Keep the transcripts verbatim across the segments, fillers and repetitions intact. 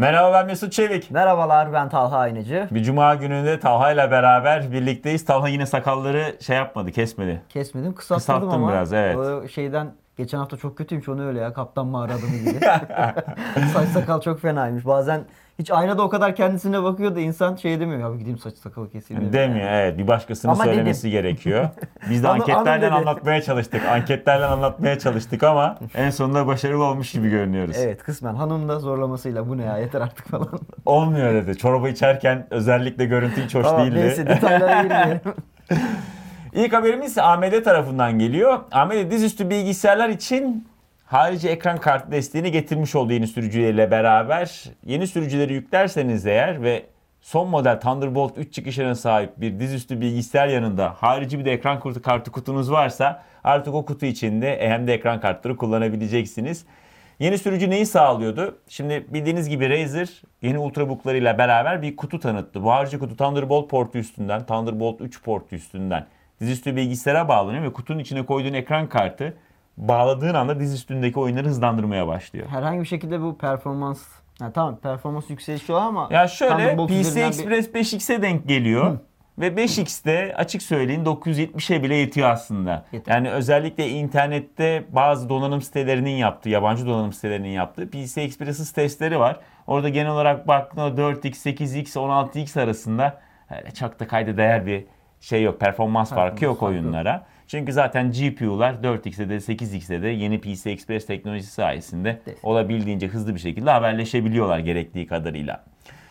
Merhaba, ben Mesut Çevik. Merhabalar, ben Talha Aynıcı. Bir cuma gününde Talha ile beraber birlikteyiz. Talha yine sakalları şey yapmadı, kesmedi. Kesmedim, kısalttırdım Kısalttım ama biraz, evet. o şeyden geçen hafta çok kötüymüş, onu öyle ya, kaptan mağara adamı gibi. Saç sakal çok fenaymış. Bazen hiç aynada o kadar kendisine bakıyor da insan şey demiyor. Abi gideyim saç sakalı keseyim demiyor. Demiyor, yani. evet. Bir başkasının Ama söylemesi dedim. gerekiyor. Biz de Hanım- hanım anketlerle dedi. anlatmaya çalıştık. Anketlerle anlatmaya çalıştık ama en sonunda başarılı olmuş gibi görünüyoruz. Evet, kısmen hanım da zorlamasıyla bu ne ya, yeter artık falan. Olmuyor dedi. Çorba içerken özellikle görüntü hiç hoş Tamam, değildi. neyse, detaylara girmeyelim. İlk haberimiz ise A M D tarafından geliyor. A M D dizüstü bilgisayarlar için harici ekran kartı desteğini getirmiş olduğu yeni sürücüleriyle beraber yeni sürücüleri yüklerseniz eğer ve son model Thunderbolt üç çıkışına sahip bir dizüstü bilgisayar yanında harici bir de ekran kartı, kartı kutunuz varsa artık o kutu içinde hem de ekran kartları kullanabileceksiniz. Yeni sürücü neyi sağlıyordu? Şimdi bildiğiniz gibi Razer yeni ultrabooklarıyla beraber bir kutu tanıttı. Bu harici kutu Thunderbolt portu üstünden, Thunderbolt üç portu üstünden dizüstü bilgisayara bağlanıyor ve kutunun içine koyduğun ekran kartı bağladığın anda diz üstündeki oyunları hızlandırmaya başlıyor. Herhangi bir şekilde bu performans, yani tamam performans yükselişi o ama Ya şöyle Thunderbolt P C üzerinden Express beş X'e denk geliyor. Hı. Ve beş X'te açık söyleyin dokuz yüz yetmişe bile yetiyor aslında. Yeter. Yani özellikle internette bazı donanım sitelerinin yaptığı, yabancı donanım sitelerinin yaptığı P C Express testleri var. Orada genel olarak baktığında dört X, sekiz X, on altı X arasında çok da kayda değer bir şey yok. Performans farkı yok oyunlara. Çünkü zaten G P U'lar dört X'e de sekiz X'e de yeni P C Express teknolojisi sayesinde olabildiğince hızlı bir şekilde haberleşebiliyorlar gerektiği kadarıyla.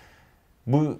Bu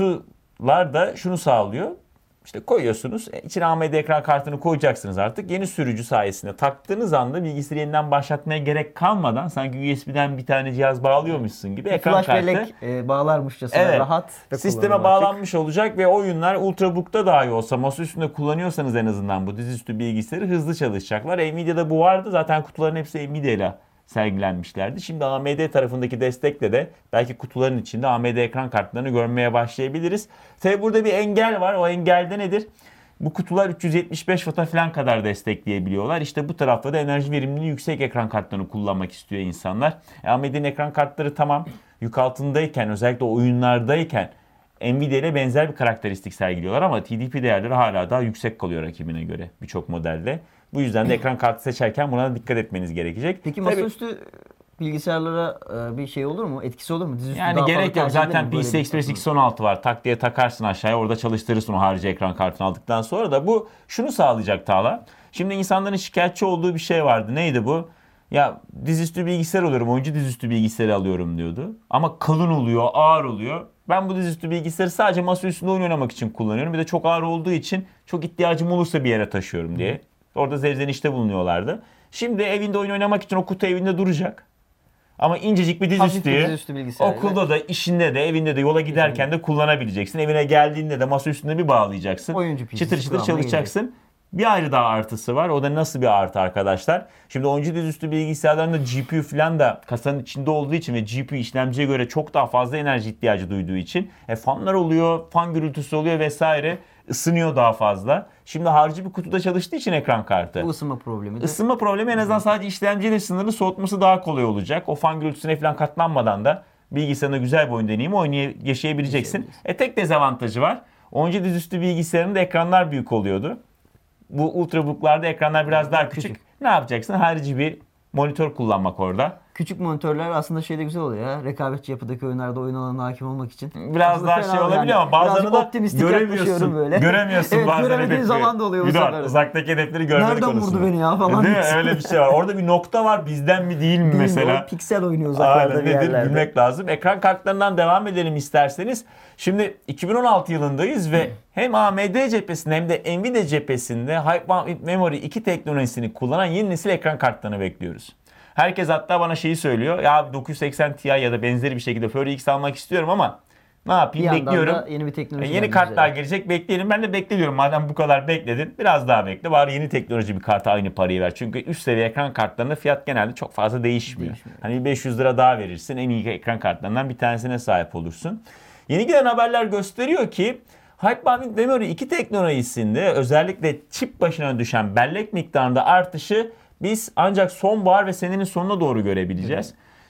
kutular da şunu sağlıyor. İşte koyuyorsunuz. İçine A M D ekran kartını koyacaksınız artık. Yeni sürücü sayesinde taktığınız anda bilgisayarı yeniden başlatmaya gerek kalmadan sanki U S B'den bir tane cihaz bağlıyormuşsun gibi ekran flash kartı bellek e, bağlarmışçasına evet, rahat ve sisteme bağlanmış olacak ve oyunlar Ultrabook'ta dahi olsa masa üstünde kullanıyorsanız en azından bu dizüstü bilgisayarı hızlı çalışacaklar. Nvidia'da bu vardı. Zaten kutuların hepsi Nvidia ile sergilenmişlerdi. Şimdi A M D tarafındaki destekle de belki kutuların içinde A M D ekran kartlarını görmeye başlayabiliriz. Tabi burada bir engel var. O engelde nedir? Bu kutular üç yüz yetmiş beş watt'a falan kadar destekleyebiliyorlar. İşte bu tarafta da enerji verimliliği yüksek ekran kartlarını kullanmak istiyor insanlar. A M D'nin ekran kartları tamam yük altındayken, özellikle oyunlardayken Nvidia ile benzer bir karakteristik sergiliyorlar ama T D P değerleri hala daha yüksek kalıyor rakibine göre birçok modelde. Bu yüzden de ekran kartı seçerken buna da dikkat etmeniz gerekecek. Peki masaüstü bilgisayarlara bir şey olur mu? Etkisi olur mu? Dizüstü yani daha gerek fazla yok. tercih edilir Zaten mi P böyle C bir Express takım? X on altı var. Tak diye takarsın aşağıya. Orada çalıştırırsın o harici ekran kartını aldıktan sonra da bu şunu sağlayacak Tağla. Şimdi insanların şikayetçi olduğu bir şey vardı. Neydi bu? Ya dizüstü bilgisayar alıyorum, oyuncu dizüstü bilgisayarı alıyorum diyordu. Ama kalın oluyor, ağır oluyor. Ben bu dizüstü bilgisayarı sadece masa üstünde oyun oynamak için kullanıyorum. Bir de çok ağır olduğu için çok ihtiyacım olursa bir yere taşıyorum diye. Orada zevzenişte bulunuyorlardı. Şimdi evinde oyun oynamak için o kutu evinde duracak. Ama incecik bir Hafif bir dizüstüyü dizüstü bilgisayarla. okulda da, işinde de, evinde de, yola giderken de kullanabileceksin. Evine geldiğinde de masa üstünde bir bağlayacaksın. Oyuncu P C'si Çıtır çıtır kıvamına çalışacaksın. Bir ayrı daha artısı var. O da nasıl bir artı arkadaşlar? Şimdi oyuncu dizüstü bilgisayarlarında G P U falan da kasanın içinde olduğu için ve G P U işlemciye göre çok daha fazla enerji ihtiyacı duyduğu için e, fanlar oluyor, fan gürültüsü oluyor vesaire. Isınıyor daha fazla. Şimdi harici bir kutuda çalıştığı için ekran kartı. Bu ısınma problemi de. Isınma problemi en azından sadece işlemciyle sınırlı, soğutması daha kolay olacak. O fan gürültüsüne falan katlanmadan da bilgisayarına güzel bir oyun deneyimi oynay- yaşayabileceksin. E tek dezavantajı var. Oyuncu dizüstü bilgisayarında ekranlar büyük oluyordu. Bu Ultrabook'larda ekranlar biraz daha küçük. Küçük. Ne yapacaksın? Harici bir monitör kullanmak orada. Küçük monitörler aslında şeyde güzel oluyor ya. Rekabetçi yapıdaki oyunlarda oyun alanına hakim olmak için. Biraz Aslında daha fena şey yani. olabiliyor ama bazılarını Birazcık da optimistik yaklaşıyorum göremiyorsun. böyle. Göremiyorsun Evet, bazen göremediğin hedefleri. zaman da oluyor bu Bir de var, sefer. uzaktaki hedefleri görme Nereden konusunda. vurdu beni ya falan. Değil mi? Öyle bir şey var. Orada bir nokta var. Bizden mi değil mi Değil mi? mesela? O piksel oynuyor uzaklarda Aynen, bir nedir yerlerde. bilmek lazım. Ekran kartlarından devam edelim isterseniz. Şimdi iki bin on altı yılındayız ve hem A M D cephesinde hem de Nvidia cephesinde High Bandwidth Memory iki teknolojisini kullanan yeni nesil ekran kartlarını bekliyoruz. Herkes hatta bana şeyi söylüyor. Ya dokuz yüz seksen Ti ya da benzeri bir şekilde Fury X almak istiyorum ama ne yapayım, Bir yandan bekliyorum. da yeni bir teknoloji E, yeni geldi kartlar üzere. gelecek, bekleyelim. Ben de bekliyorum. Madem bu kadar bekledin biraz daha bekle. Bari yeni teknoloji bir karta aynı parayı ver. Çünkü üst seviye ekran kartlarında fiyat genelde çok fazla değişmiyor. Değişmiyor. Hani beş yüz lira daha verirsin. En iyi ekran kartlarından bir tanesine sahip olursun. Yeni gelen haberler gösteriyor ki High Bandwidth Memory iki teknolojisinde özellikle çip başına düşen bellek miktarında artışı biz ancak sonbahar ve senenin sonuna doğru görebileceğiz.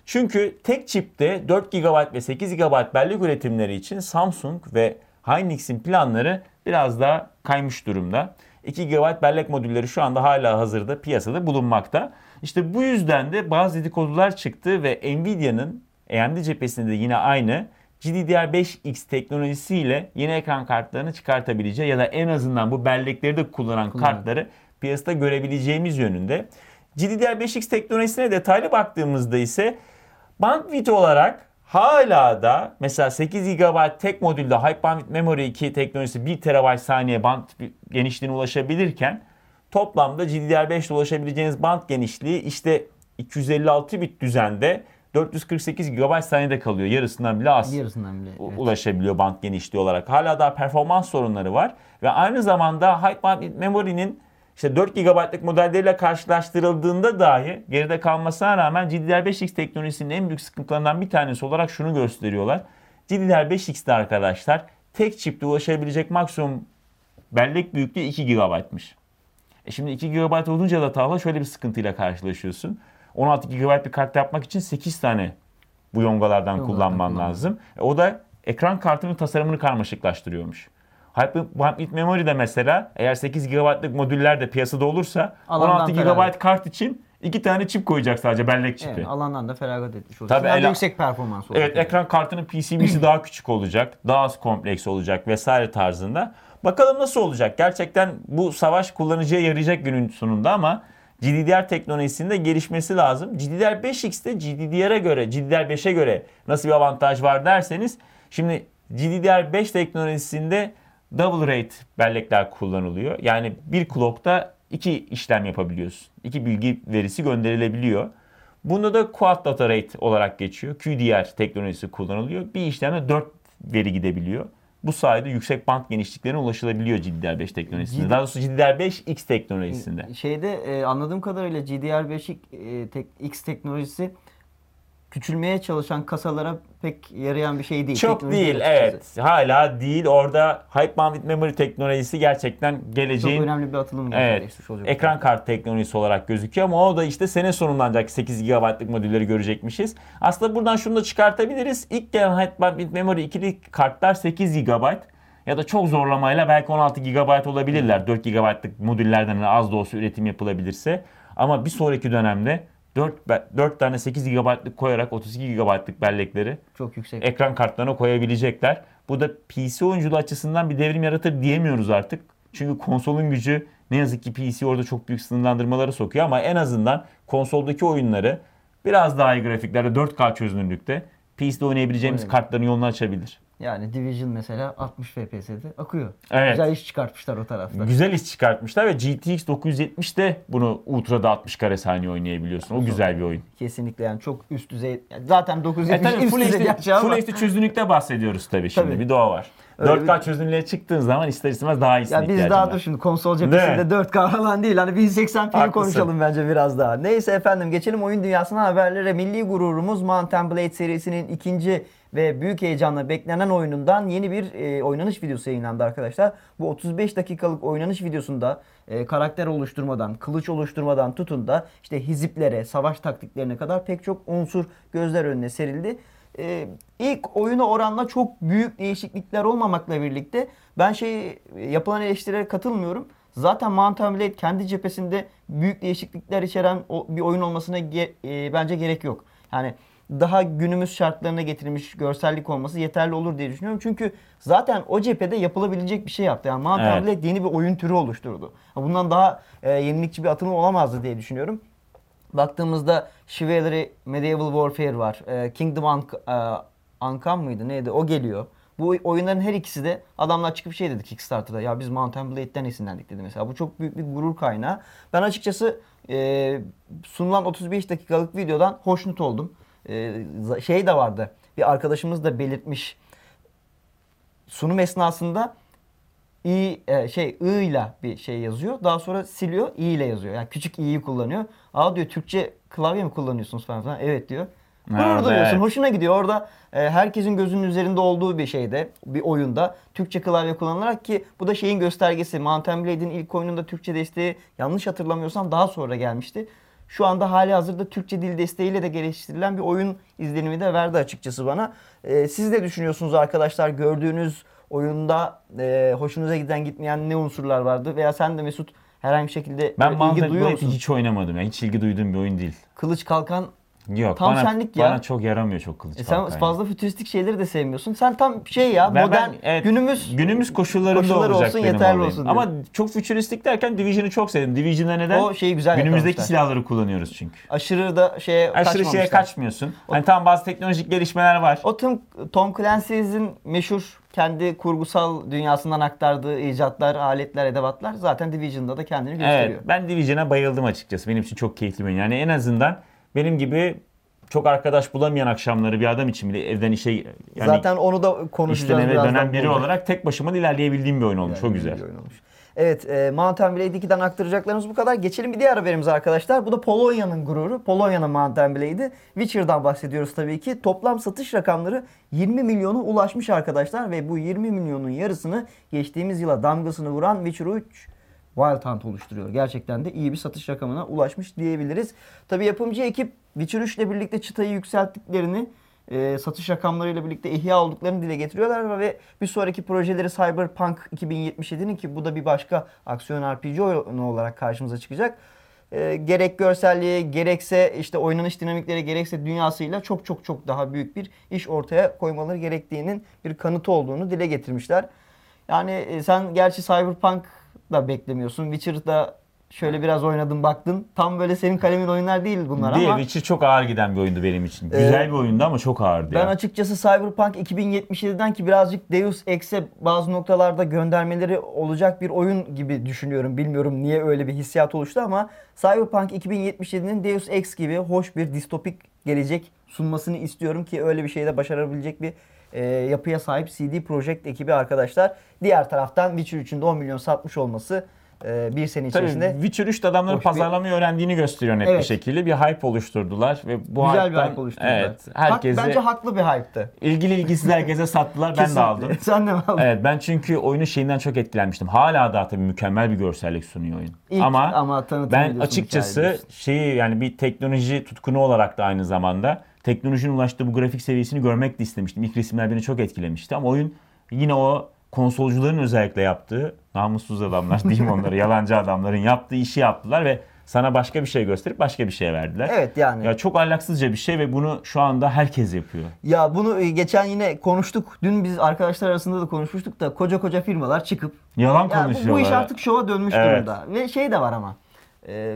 Çünkü tek çipte dört gigabayt ve sekiz gigabayt bellek üretimleri için Samsung ve Hynix'in planları biraz daha kaymış durumda. iki gigabayt bellek modülleri şu anda hala hazırda piyasada bulunmakta. İşte bu yüzden de bazı dedikodular çıktı ve Nvidia'nın A M D cephesinde de yine aynı G D D R beş X teknolojisiyle yeni ekran kartlarını çıkartabileceği ya da en azından bu bellekleri de kullanan Kullanın. kartları piyasada görebileceğimiz yönünde. G D D R beş X teknolojisine detaylı baktığımızda ise bandwidth olarak hala da mesela sekiz gigabayt tek modülde High Bandwidth Memory iki teknolojisi bir terabayt saniye band genişliğine ulaşabilirken toplamda G D D R beş ile ulaşabileceğiniz band genişliği işte iki yüz elli altı bit düzende dört yüz kırk sekiz gigabayt saniyede kalıyor. Yarısından bile az. Yarısından bile. Evet. Ulaşabiliyor band genişliği olarak. Hala daha performans sorunları var. Ve aynı zamanda High Bandwidth Memory'nin işte dört gigabaytlık modelleriyle karşılaştırıldığında dahi geride kalmasına rağmen G D D R beş X teknolojisinin en büyük sıkıntılarından bir tanesi olarak şunu gösteriyorlar. G D D R beş X'te arkadaşlar tek çipte ulaşabilecek maksimum bellek büyüklüğü iki gigabaytmış. E şimdi iki gigabayt olunca da Talha şöyle bir sıkıntıyla karşılaşıyorsun. on altı gigabayt bir kart yapmak için sekiz tane bu yongalardan Yongalardan kullanman kullanman. lazım. E o da ekran kartının tasarımını karmaşıklaştırıyormuş. High Bandwidth Memory'de mesela eğer sekiz gigabaytlık modüller de piyasada olursa Alandan on altı feragat. gigabayt kart için iki tane çip koyacak sadece bellek çipi. Evet, alandan da feragat etmiş olacak. Tabii Daha da ele- yüksek performans olacak. Evet, ekran kartının P C B'si daha küçük olacak, daha az kompleks olacak vesaire tarzında. Bakalım nasıl olacak? Gerçekten bu savaş kullanıcıya yarayacak günün sonunda ama G D D R teknolojisinde gelişmesi lazım. G D D R beş X'te G D D R'e göre, G D D R beşe göre nasıl bir avantaj var derseniz şimdi G D D R beş teknolojisinde double rate bellekler kullanılıyor. Yani bir clock'ta iki işlem yapabiliyorsun. İki bilgi verisi gönderilebiliyor. Bunda da quad data rate olarak geçiyor. Q D R teknolojisi kullanılıyor. Bir işlemde dört veri gidebiliyor. Bu sayede yüksek band genişliklerine ulaşılabiliyor G D D R beş teknolojisinde. G D- Daha doğrusu G D D R beş X teknolojisinde. Şeyde e, anladığım kadarıyla G D D R beş e, tek, X teknolojisi küçülmeye çalışan kasalara pek yarayan bir şey değil. Çok Teknoloji değil, açıkçası. evet. Hala değil. Orada High Bandwidth Memory teknolojisi gerçekten Çok geleceğin önemli bir atılım evet, gerçekleşmiş olacak. ekran kart teknolojisi olarak gözüküyor ama o da işte sene sonunda ancak sekiz gigabaytlık modülleri görecekmişiz. Aslında buradan şunu da çıkartabiliriz. İlk gelen High Bandwidth Memory ikili kartlar sekiz gigabayt ya da çok zorlamayla belki on altı gigabayt olabilirler. dört gigabaytlık modüllerden az da olsa üretim yapılabilirse. Ama bir sonraki dönemde dört, dört tane sekiz gigabaytlık koyarak otuz iki gigabaytlık bellekleri Çok yüksek. ekran kartlarına koyabilecekler. Bu da P C oyunculuğu açısından bir devrim yaratır diyemiyoruz artık. Çünkü konsolun gücü ne yazık ki P C orada çok büyük sınırlandırmaları sokuyor ama en azından konsoldaki oyunları biraz daha iyi grafiklerde dört K çözünürlükte P C'de oynayabileceğimiz Öyle. kartların yolunu açabilir. Yani Division mesela altmış F P S'de akıyor. Evet. Güzel iş çıkartmışlar o tarafta. Güzel iş çıkartmışlar ve G T X dokuz yüz yetmişte bunu Ultra'da altmış kare saniye oynayabiliyorsun. O güzel bir oyun. Kesinlikle yani çok üst düzey. Yani zaten dokuz yüz E yetmiş tabii üst Full düzey H D, gerçi ama. Full H D çözünürlükte bahsediyoruz tabii şimdi. Tabii. Bir de o var. Öyle dört K bir- çözünürlüğe çıktığın zaman ister istemez daha iyisine Ya biz ihtiyacın daha var. dur şimdi konsol Değil mi? cephesinde dört K falan değil. Hani bin seksen p'yi Haklısın. konuşalım bence biraz daha. Neyse efendim geçelim oyun dünyasına haberlere. Milli gururumuz Mount and Blade serisinin ikinci ve büyük heyecanla beklenen oyunundan yeni bir e, oynanış videosu yayınlandı arkadaşlar. Bu otuz beş dakikalık oynanış videosunda e, karakter oluşturmadan, kılıç oluşturmadan tutun da işte hiziplere, savaş taktiklerine kadar pek çok unsur gözler önüne serildi. Ee, ilk oyuna oranla çok büyük değişiklikler olmamakla birlikte ben şey yapılan eleştirilere katılmıyorum. Zaten Mount and Blade kendi cephesinde büyük değişiklikler içeren o, bir oyun olmasına ge- e, bence gerek yok. Yani daha günümüz şartlarına getirilmiş görsellik olması yeterli olur diye düşünüyorum. Çünkü zaten o cephede yapılabilecek bir şey yaptı. Yani Mount and Evet. Blade yeni bir oyun türü oluşturdu. Bundan daha e, yenilikçi bir atılım olamazdı diye düşünüyorum. Baktığımızda Chivalry Medieval Warfare var. Ee, Kingdom Unc- e, Uncome mıydı neydi o geliyor. Bu oyunların her ikisi de adamlar çıkıp şey dedi Kickstarter'da ya biz Mount and Blade'den esinlendik dedi mesela. Bu çok büyük bir gurur kaynağı. Ben açıkçası e, sunulan otuz beş dakikalık videodan hoşnut oldum. E, şey de vardı. Bir arkadaşımız da belirtmiş. Sunum esnasında i e, şey I ile bir şey yazıyor. Daha sonra siliyor i ile yazıyor. Yani küçük i'yi kullanıyor. Aa diyor Türkçe klavye mi kullanıyorsunuz falan falan. Evet diyor. Gurur Evet, duyuyorsun. evet. Hoşuna gidiyor. Orada e, herkesin gözünün üzerinde olduğu bir şeyde, bir oyunda Türkçe klavye kullanılarak ki bu da şeyin göstergesi. Mount and Blade'in ilk oyununda Türkçe desteği yanlış hatırlamıyorsam daha sonra gelmişti. şu anda hali hazırda Türkçe dil desteğiyle de geliştirilen bir oyun izlenimi de verdi açıkçası bana. Ee, siz de düşünüyorsunuz arkadaşlar, gördüğünüz oyunda e, hoşunuza giden gitmeyen ne unsurlar vardı? Veya sen de Mesut herhangi bir şekilde Ben ilgi Mountain duyuyor Blade'i musun? hiç oynamadım. Yani hiç ilgi duyduğum bir oyun değil. Kılıç kalkan Yok. tam bana, senlik ya. Bana çok yaramıyor çok kılıç E sen kalkan. fazla fütüristik şeyleri de sevmiyorsun. Sen tam şey ya, Ben- modern ben- evet, günümüz günümüz koşullarında koşulları olacak olsun, benim yeterli olayım. olsun Ama diyor. çok fütüristik derken Division'ı çok sevdim. Division'da neden? O şeyi güzel Günümüzdeki yakalamışlar. silahları kullanıyoruz çünkü. Aşırı da şeye Aşırı şeye kaçmamışlar. kaçmıyorsun. Hani tamam, bazı teknolojik gelişmeler var. O Tom, Tom Clancy'nin meşhur kendi kurgusal dünyasından aktardığı icatlar, aletler, edevatlar zaten Division'da da kendini gösteriyor. Evet, ben Division'a bayıldım açıkçası. Benim için çok keyifli bir oyun. Yani en azından benim gibi çok arkadaş bulamayan akşamları bir adam için bile evden işe yani Zaten onu da işten konuşacağız eve birazdan. dönen biri burada. olarak tek başıma da ilerleyebildiğim bir oyun olmuş. Yani çok iyi güzel. bir oyun olmuş. Evet, e, Mountain Blade iki'den aktaracaklarımız bu kadar. Geçelim bir diğer haberimiz arkadaşlar. Bu da Polonya'nın gururu. Polonya'nın Mountain Blade'i. Witcher'dan bahsediyoruz tabii ki. Toplam satış rakamları yirmi milyona ulaşmış arkadaşlar ve bu yirmi milyonun yarısını geçtiğimiz yıla damgasını vuran Witcher üç Wild Hunt oluşturuyor. Gerçekten de iyi bir satış rakamına ulaşmış diyebiliriz. Tabii yapımcı ekip Witcher üç ile birlikte çıtayı yükselttiklerini, e, satış rakamlarıyla birlikte ihya olduklarını dile getiriyorlar ve bir sonraki projeleri Cyberpunk iki bin yetmiş yedi'nin, ki bu da bir başka aksiyon R P G oyunu olarak karşımıza çıkacak. E, gerek görselliği, gerekse işte oynanış dinamikleri, gerekse dünyasıyla çok çok çok daha büyük bir iş ortaya koymaları gerektiğinin bir kanıtı olduğunu dile getirmişler. Yani e, sen gerçi Cyberpunk da beklemiyorsun. Witcher'da şöyle biraz oynadın baktın. Tam böyle senin kalemin oyunlar değil bunlar Değil, ama Witcher çok ağır giden bir oyundu benim için. Güzel Ee, bir oyundu ama çok ağırdı ben ya. açıkçası Cyberpunk iki bin yetmiş yedi'den ki birazcık Deus Ex'e bazı noktalarda göndermeleri olacak bir oyun gibi düşünüyorum. Bilmiyorum niye öyle bir hissiyat oluştu ama Cyberpunk iki bin yetmiş yedi'nin Deus Ex gibi hoş bir distopik gelecek sunmasını istiyorum ki öyle bir şeyi de başarabilecek bir e, yapıya sahip C D Projekt ekibi arkadaşlar. Diğer taraftan Witcher üçün de on milyon satmış olması e, bir sene Tabii içerisinde Witcher üçte adamların hoş bir- pazarlamayı öğrendiğini gösteriyor net Evet. bir şekilde. Bir hype oluşturdular ve bu güzel bir hype'tan- hype oluşturdular. Evet, Hak- herkese bence haklı bir hype'tı. ilgili ilgisiz herkese sattılar. Ben de Kesinlikle. aldım. Sen de mi aldın? Evet, ben çünkü oyunun şeyinden çok etkilenmiştim. Hala daha tabii mükemmel bir görsellik sunuyor oyun. İlk ama ama tanıtım ben videosunu açıkçası hikaye şeyi, yani bir teknoloji tutkunu olarak da aynı zamanda teknolojinin ulaştığı bu grafik seviyesini görmek de istemiştim. İlk resimler beni çok etkilemişti ama oyun yine o konsolcuların özellikle yaptığı, namussuz adamlar diyeyim onlara, yalancı adamların yaptığı işi yaptılar ve sana başka bir şey gösterip başka bir şey verdiler. Evet yani. Ya çok ahlaksızca bir şey ve bunu şu anda herkes yapıyor. Ya bunu e, geçen yine konuştuk. Dün biz arkadaşlar arasında da konuşmuştuk da koca koca firmalar çıkıp Yalan ya bu, konuşuyorlar. bu iş artık şova dönmüş Evet. durumda. Ve şey de var ama. E,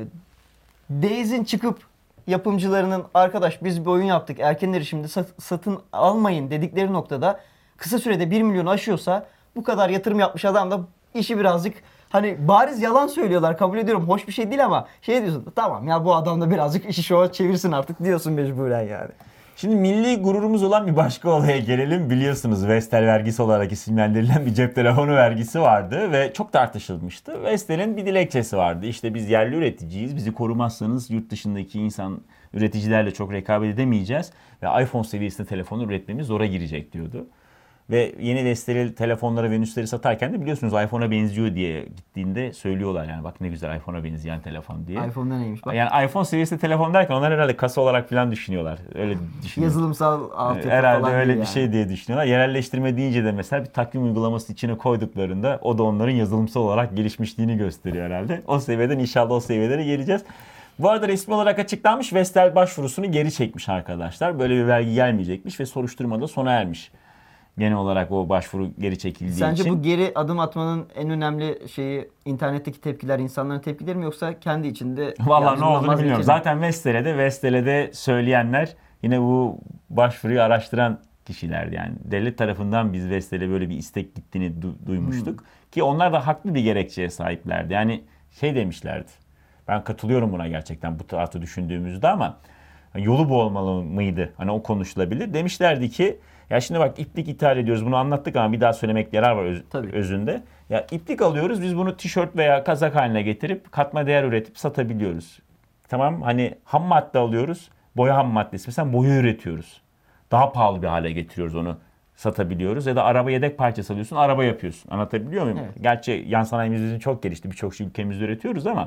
Days'in çıkıp yapımcılarının arkadaş biz bir oyun yaptık erken erişimde sat- satın almayın dedikleri noktada kısa sürede bir milyonu aşıyorsa bu kadar yatırım yapmış adam da işi birazcık hani bariz yalan söylüyorlar, kabul ediyorum, hoş bir şey değil ama şey diyorsun, tamam ya bu adam da birazcık işi şova çevirsin artık diyorsun mecburen yani. Şimdi milli gururumuz olan bir başka olaya gelelim. Biliyorsunuz Vestel vergisi olarak isimlendirilen bir cep telefonu vergisi vardı ve çok tartışılmıştı. Vestel'in bir dilekçesi vardı. İşte biz yerli üreticiyiz. Bizi korumazsanız yurt dışındaki insan üreticilerle çok rekabet edemeyeceğiz ve iPhone seviyesinde telefonu üretmemiz zora girecek diyordu. Ve yeni Vestel'li telefonları ve Venüs'leri satarken de biliyorsunuz iPhone'a benziyor diye gittiğinde söylüyorlar yani, bak ne güzel iPhone'a benzeyen telefon diye. iPhone'da neymiş bak. Yani iPhone seviyesinde telefon derken onlar herhalde kasa olarak falan düşünüyorlar. Öyle düşünüyorlar. Yazılımsal altyapı Herhalde falan öyle değil bir yani. şey diye düşünüyorlar. Yerelleştirme deyince de mesela bir takvim uygulaması içine koyduklarında o da onların yazılımsal olarak gelişmişliğini gösteriyor herhalde. O seviyeden inşallah o seviyelere geleceğiz. Bu arada resmi olarak açıklanmış, Vestel başvurusunu geri çekmiş arkadaşlar. Böyle bir vergi gelmeyecekmiş ve soruşturma da sona ermiş. Genel olarak o başvuru geri çekildiği Sence için. bu geri adım atmanın en önemli şeyi internetteki tepkiler, insanların tepkileri mi yoksa kendi içinde? Vallahi ya ne olduğunu bilmiyorum. Zaten Vestel'e Vestel'e söyleyenler yine bu başvuruyu araştıran kişilerdi. Yani devlet tarafından biz Vestel'e böyle bir istek gittiğini du- duymuştuk. Hmm. Ki onlar da haklı bir gerekçeye sahiplerdi. Yani şey demişlerdi. Ben katılıyorum buna gerçekten bu tarafta düşündüğümüzde ama yolu bu olmalı mıydı? Hani o konuşulabilir. Demişlerdi ki ya şimdi bak iplik ithal ediyoruz. Bunu anlattık ama bir daha söylemek yarar var öz- özünde. Ya iplik alıyoruz. Biz bunu tişört veya kazak haline getirip katma değer üretip satabiliyoruz. Tamam, hani ham madde alıyoruz. Boya ham maddesi. Mesela boya üretiyoruz. Daha pahalı bir hale getiriyoruz onu. Satabiliyoruz. Ya da araba yedek parçası alıyorsun. Araba yapıyorsun. Anlatabiliyor muyum? Evet. Gerçi yan sanayimizin çok gelişti. Birçok şey ülkemizde üretiyoruz ama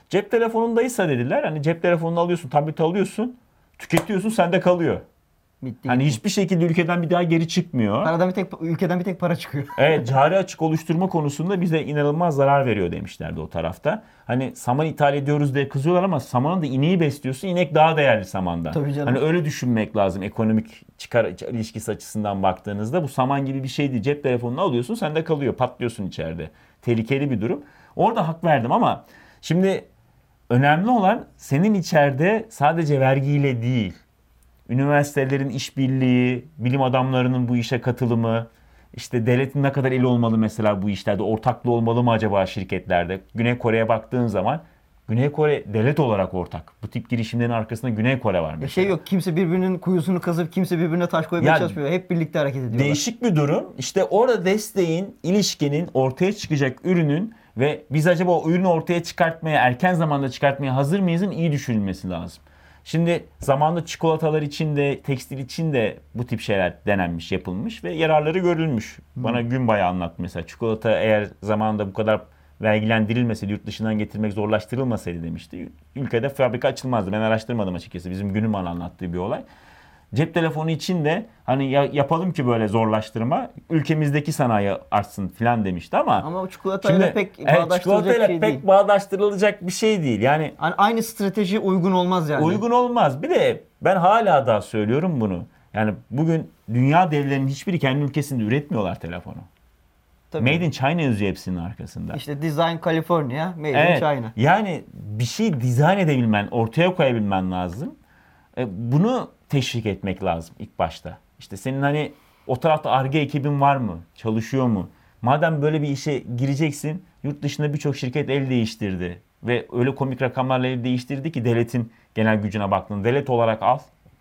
Cep telefonundaysa dediler hani cep telefonunu alıyorsun, tableti alıyorsun, tüketiyorsun, sende kalıyor. Bitti. Hani gitti. hiçbir şekilde ülkeden bir daha geri çıkmıyor. Paradan bir tek ülkeden bir tek para çıkıyor. Evet, cari açık oluşturma konusunda bize inanılmaz zarar veriyor demişlerdi o tarafta. Hani saman ithal ediyoruz diye kızıyorlar ama samanın da ineği besliyorsun. İnek daha değerli samandan. Tabii canım. Hani öyle düşünmek lazım ekonomik çıkar ilişkisi açısından baktığınızda. Bu saman gibi bir şey değil. Cep telefonunu alıyorsun, sende kalıyor. Patlıyorsun içeride. Tehlikeli bir durum. Orada hak verdim ama şimdi önemli olan senin içeride sadece vergiyle değil, üniversitelerin işbirliği, bilim adamlarının bu işe katılımı, işte devletin ne kadar eli olmalı mesela bu işlerde, ortaklığı olmalı mı acaba şirketlerde? Güney Kore'ye baktığın zaman Güney Kore devlet olarak ortak. Bu tip girişimlerin arkasında Güney Kore var mesela. Bir şey yok. Kimse birbirinin kuyusunu kazıp kimse birbirine taş koymaya Ya, çalışmıyor. Hep birlikte hareket ediyorlar. Değişik bir durum. İşte orada desteğin, ilişkinin, ortaya çıkacak ürünün ve biz acaba o ürünü ortaya çıkartmaya, erken zamanda çıkartmaya hazır mıyızın iyi düşünülmesi lazım. Şimdi zamanında çikolatalar için de, tekstil için de bu tip şeyler denenmiş, yapılmış ve yararları görülmüş. Bana Günbay'a anlattı mesela. Çikolata eğer zamanında bu kadar vergilendirilmeseydi, yurt dışından getirmek zorlaştırılmasaydı demişti. Ülkede fabrika açılmazdı. Ben araştırmadım açıkçası. Bizim Günüman anlattığı bir olay. Cep telefonu için de hani ya, yapalım ki böyle zorlaştırma, ülkemizdeki sanayi artsın falan demişti ama Ama o çikolatayla şimdi, pek evet, bağdaştırılacak çikolatayla şey pek değil. bağdaştırılacak bir şey değil. Yani Yani aynı strateji uygun olmaz yani. uygun olmaz. Bir de ben hala daha söylüyorum bunu. Yani bugün dünya devlerinin hiçbiri kendi ülkesinde üretmiyorlar telefonu. Tabii. Made in China yazıyor hepsinin arkasında. İşte Design California, Made Evet. in China. Yani bir şey dizayn edebilmen, ortaya koyabilmen lazım. E, bunu teşvik etmek lazım ilk başta. İşte senin hani o tarafta Ar-Ge ekibin var mı? Çalışıyor mu? Madem böyle bir işe gireceksin, yurt dışında birçok şirket el değiştirdi. Ve öyle komik rakamlarla el değiştirdi ki devletin genel gücüne baktığında. Devlet olarak al.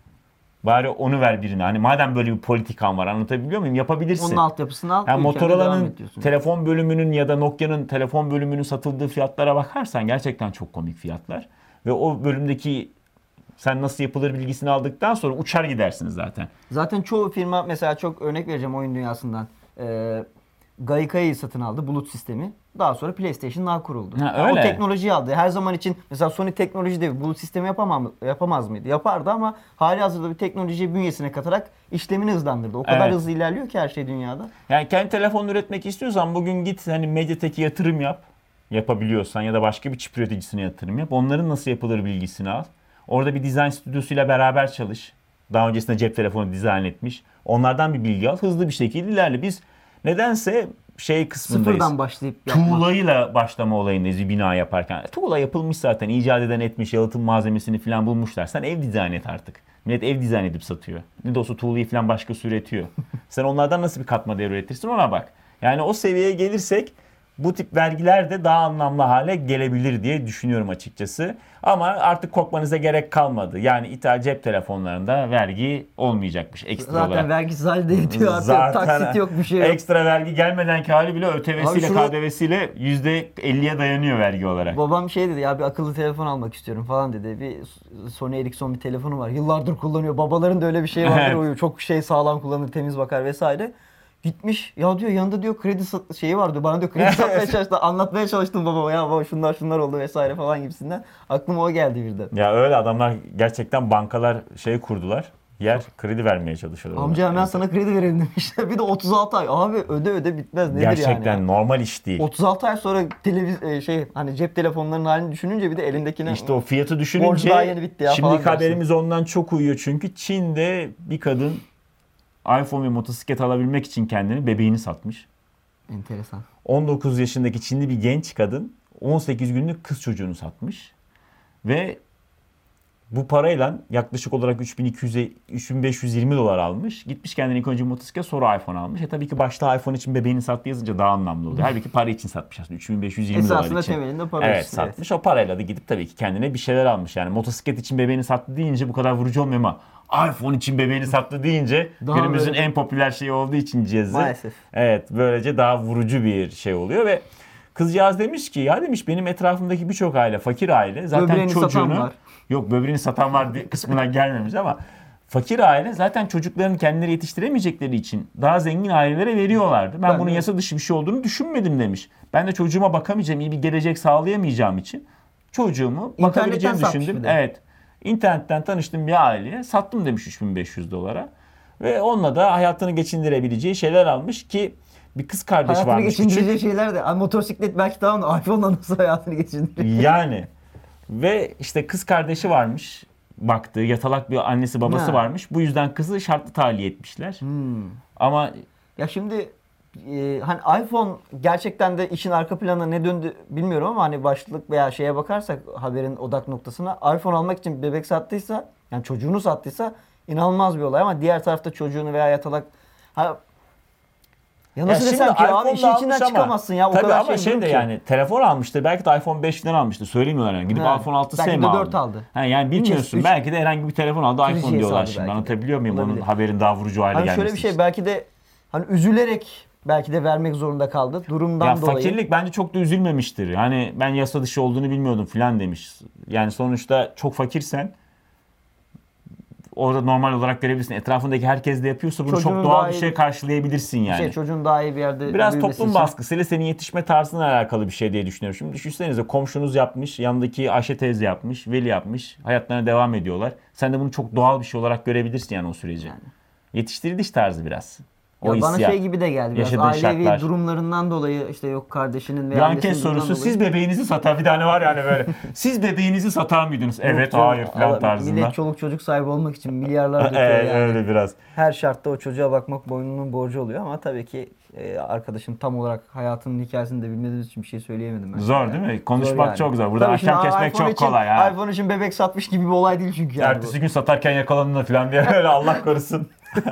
Bari onu ver birine. Hani madem böyle bir politikan var, anlatabiliyor muyum? Yapabilirsin. Onun altyapısını al. Yani ülkende devam Motorola'nın ediyorsun. telefon bölümünün ya da Nokia'nın telefon bölümünün satıldığı fiyatlara bakarsan gerçekten çok komik fiyatlar. Ve o bölümdeki sen nasıl yapılır bilgisini aldıktan sonra uçar gidersiniz zaten. Zaten çoğu firma, mesela çok örnek vereceğim oyun dünyasından. Ee, Gaikai'yi satın aldı, bulut sistemi. Daha sonra PlayStation Now kuruldu. Ha, Yani öyle. o teknolojiyi aldı. Her zaman için mesela Sony teknolojide bulut sistemi yapamam, yapamaz mıydı? Yapardı ama hali hazırda bir teknolojiyi bünyesine katarak işlemini hızlandırdı. O kadar Evet. hızlı ilerliyor ki her şey dünyada. Yani kendi telefonunu üretmek istiyorsan bugün git hani Mediatek'e yatırım yap. Yapabiliyorsan ya da başka bir çip üreticisine yatırım yap. Onların nasıl yapılır bilgisini al. Orada bir dizayn stüdyosuyla beraber çalış. Daha öncesinde cep telefonu dizayn etmiş. Onlardan bir bilgi al. Hızlı bir şekilde ilerle. Biz nedense şey kısmındayız. Sıfırdan başlayıp yapmak. Tuğlayla başlama olayındayız bir bina yaparken. Tuğla yapılmış zaten. İcat eden etmiş. Yalıtım malzemesini falan bulmuşlar. Sen ev dizayn et artık. Millet ev dizayn edip satıyor. Ne de olsa tuğlayı falan başkası üretiyor. Sen onlardan nasıl bir katma değer üretirsin ona bak. Yani o seviyeye gelirsek bu tip vergiler de daha anlamlı hale gelebilir diye düşünüyorum açıkçası. Ama artık korkmanıza gerek kalmadı. Yani ithal cep telefonlarında vergi olmayacakmış ekstra Zaten olarak. vergisiz halde yetiyor artık. Zaten Taksit yok, bir şey yok. ekstra vergi gelmedenki hali bile ÖTV'siyle, Abi şunu- K D V'siyle yüzde elliye dayanıyor vergi olarak. Babam şey dedi ya, bir akıllı telefon almak istiyorum falan dedi. Bir Sony Ericsson bir telefonu var. Yıllardır kullanıyor. Babaların da öyle bir şey vardır. Evet. O çok şey sağlam kullanır, temiz bakar vesaire. Gitmiş ya diyor, yanında diyor kredi sat- şeyi var diyor. Bana diyor kredi satmaya çalıştı. Anlatmaya çalıştım babama, ya baba şunlar şunlar oldu vesaire falan gibisinden. Aklıma o geldi birden. Ya öyle adamlar gerçekten bankalar şey kurdular. Yer kredi vermeye çalışıyorlar. Amca hemen ona. sana kredi verelim demişler. Bir de otuz altı ay. Abi öde öde bitmez. Nedir Gerçekten yani? normal iş değil. otuz altı ay sonra televiz e, şey hani cep telefonlarının halini düşününce bir de elindekine İşte o fiyatı borç düşününce daha yeni bitti ya falan şimdiki dersin. haberimiz ondan çok uyuyor. Çünkü Çin'de bir kadın iPhone ve motosiklet alabilmek için kendini bebeğini satmış. enteresan. on dokuz yaşındaki Çinli bir genç kadın on sekiz günlük kız çocuğunu satmış. Ve bu parayla yaklaşık olarak üç bin iki yüze üç bin beş yüz yirmi dolar almış. Gitmiş kendine ilk önce motosiklet, sonra iPhone almış. E tabii ki başta iPhone için bebeğini sattı yazınca daha anlamlı oluyor. Halbuki para için satmış aslında. üç bin beş yüz yirmi dolar için. Esasında temelinde para Evet, için, satmış. O parayla da gidip tabii ki kendine bir şeyler almış. Yani motosiklet için bebeğini sattı deyince bu kadar vurucu olmuyor ama iPhone için bebeğini sattı deyince Daha günümüzün böyle- en popüler şeyi olduğu için cihazı. Maalesef. Evet, böylece daha vurucu bir şey oluyor ve kızcağız demiş ki ya demiş benim etrafımdaki birçok aile, fakir aile zaten Böbreğini satan çocuğunu var. yok böbreğini satan var diye kısmına gelmemiş ama fakir aile zaten çocuklarını kendileri yetiştiremeyecekleri için daha zengin ailelere veriyorlardı. Ben, Ben bunun de- yasa dışı bir şey olduğunu düşünmedim demiş. Ben de çocuğuma bakamayacağım, iyi bir gelecek sağlayamayacağım için çocuğumu İnternetten bakabileceğini satmış düşündüm. bir de. Evet. İnternetten tanıştığım bir aileye sattım demiş üç bin beş yüz dolara. Ve onunla da hayatını geçindirebileceği şeyler almış ki bir kız kardeşi Hayatını varmış geçindireceği küçük. şeyler de. Ay, motosiklet belki tamam da iPhone'la nasıl hayatını geçindiriyor? Yani ve işte kız kardeşi varmış. Baktığı yatalak bir annesi babası Ha. varmış. Bu yüzden kızı şartlı tahliye etmişler. Hmm. Ama Ya şimdi e, hani iPhone gerçekten de işin arka planına ne döndü bilmiyorum ama hani başlık veya şeye bakarsak haberin odak noktasına iPhone almak için bebek sattıysa yani çocuğunu sattıysa inanılmaz bir olay ama diğer tarafta çocuğunu veya yatalak ha, ya nasıl Ya desem şimdi ki abi iPhone'da işin içinden almış ama- çıkamazsın ya o tabii kadar ama şey şey de duruyor ki. yani telefon almıştır. Belki de iPhone beş falan almıştır. Söylemiyorlar yani. Gidip Ha, iPhone altı belki S de mi aldı? dört aldı. Ha, yani bilmiyorsun. üç S, üç Belki de herhangi bir telefon aldı üç iPhone G diyorlar aldı şimdi. belki de. Anlatabiliyor muyum? Olabilir. Onun haberin daha vurucu hale Hani gelmesi şöyle bir şey için. belki de hani üzülerek belki de vermek zorunda kaldı durumdan Ya dolayı. fakirlik bence çok da üzülmemiştir. Hani ben yasa dışı olduğunu bilmiyordum falan demiş. Yani sonuçta çok fakirsen orada normal olarak görebilirsin. Etrafındaki herkes de yapıyorsa bunu Çocuğunun çok doğal daha bir iyi- şey karşılayabilirsin yani. Şey, çocuğun daha iyi bir yerde Biraz büyümesi toplum için. baskısıyla senin yetişme tarzına alakalı bir şey diye düşünüyorum. Şimdi düşünsenize komşunuz yapmış, yanındaki Ayşe teyze yapmış, Veli yapmış. Hayatlarına devam ediyorlar. Sen de bunu çok doğal bir şey olarak görebilirsin yani o süreci. Yetiştiriliş tarzı biraz. O Ya bana hissiyat. şey gibi de geldi biraz Yaşadığın ailevi şartlar. durumlarından dolayı işte yok kardeşinin veya Bir annesinin anket durumundan sorusu dolayı. siz bebeğinizi satar bir tane var yani böyle. Siz bebeğinizi satar mıydınız? Evet Yok, hayır Allah- falan tarzında. Millet çoluk çocuk sahibi olmak için milyarlar döküyor Evet, yani. öyle biraz. Her şartta o çocuğa bakmak boynunun borcu oluyor ama tabii ki e, arkadaşım tam olarak hayatının hikayesini de bilmediğimiz için bir şey söyleyemedim. Ben Zor yani. değil mi? Konuşmak yani. çok zor. Burada Tabii şimdi ahkam kesmek iPhone çok için- kolay ha. iPhone için bebek satmış gibi bir olay değil çünkü yani Ertesi bu. gün satarken yakalandığında falan bir öyle Allah korusun.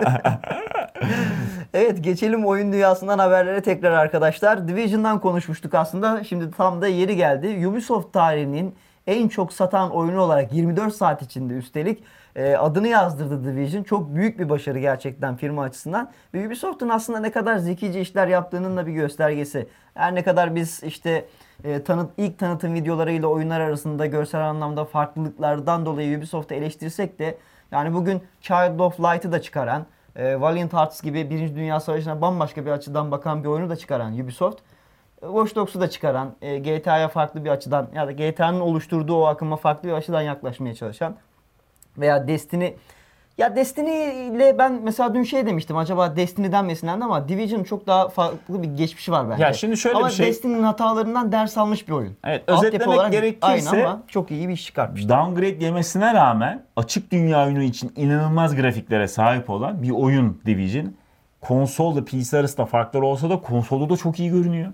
Evet geçelim oyun dünyasından haberlere tekrar arkadaşlar. Division'dan konuşmuştuk aslında. Şimdi tam da yeri geldi. Ubisoft tarihinin en çok satan oyunu olarak yirmi dört saat içinde üstelik e, adını yazdırdı Division. Çok büyük bir başarı gerçekten firma açısından. Ve Ubisoft'un aslında ne kadar zekice işler yaptığının da bir göstergesi. Her ne kadar biz işte e, tanıt, ilk tanıtım videolarıyla oyunlar arasında görsel anlamda farklılıklardan dolayı Ubisoft'u eleştirsek de yani bugün Child of Light'ı da çıkaran, e, Valiant Hearts gibi Birinci Dünya Savaşı'na bambaşka bir açıdan bakan bir oyunu da çıkaran Ubisoft, e, Watch Dogs'u da çıkaran, e, G T A'ya farklı bir açıdan ya da G T A'nın oluşturduğu o akıma farklı bir açıdan yaklaşmaya çalışan veya Destiny ya Destiny ile ben mesela dün şey demiştim acaba Destiny'den mi esinlendi ama Division'ın çok daha farklı bir geçmişi var bence. Ya şimdi şöyle ama bir şey- Destiny'nin hatalarından ders almış bir oyun. Evet, Altyapı özetlemek olarak gerekirse- aynı ama çok iyi bir iş çıkartmış. Downgrade yemesine rağmen açık dünya oyunu için inanılmaz grafiklere sahip olan bir oyun Division. Konsolda P C arasında farklar olsa da konsolda da çok iyi görünüyor.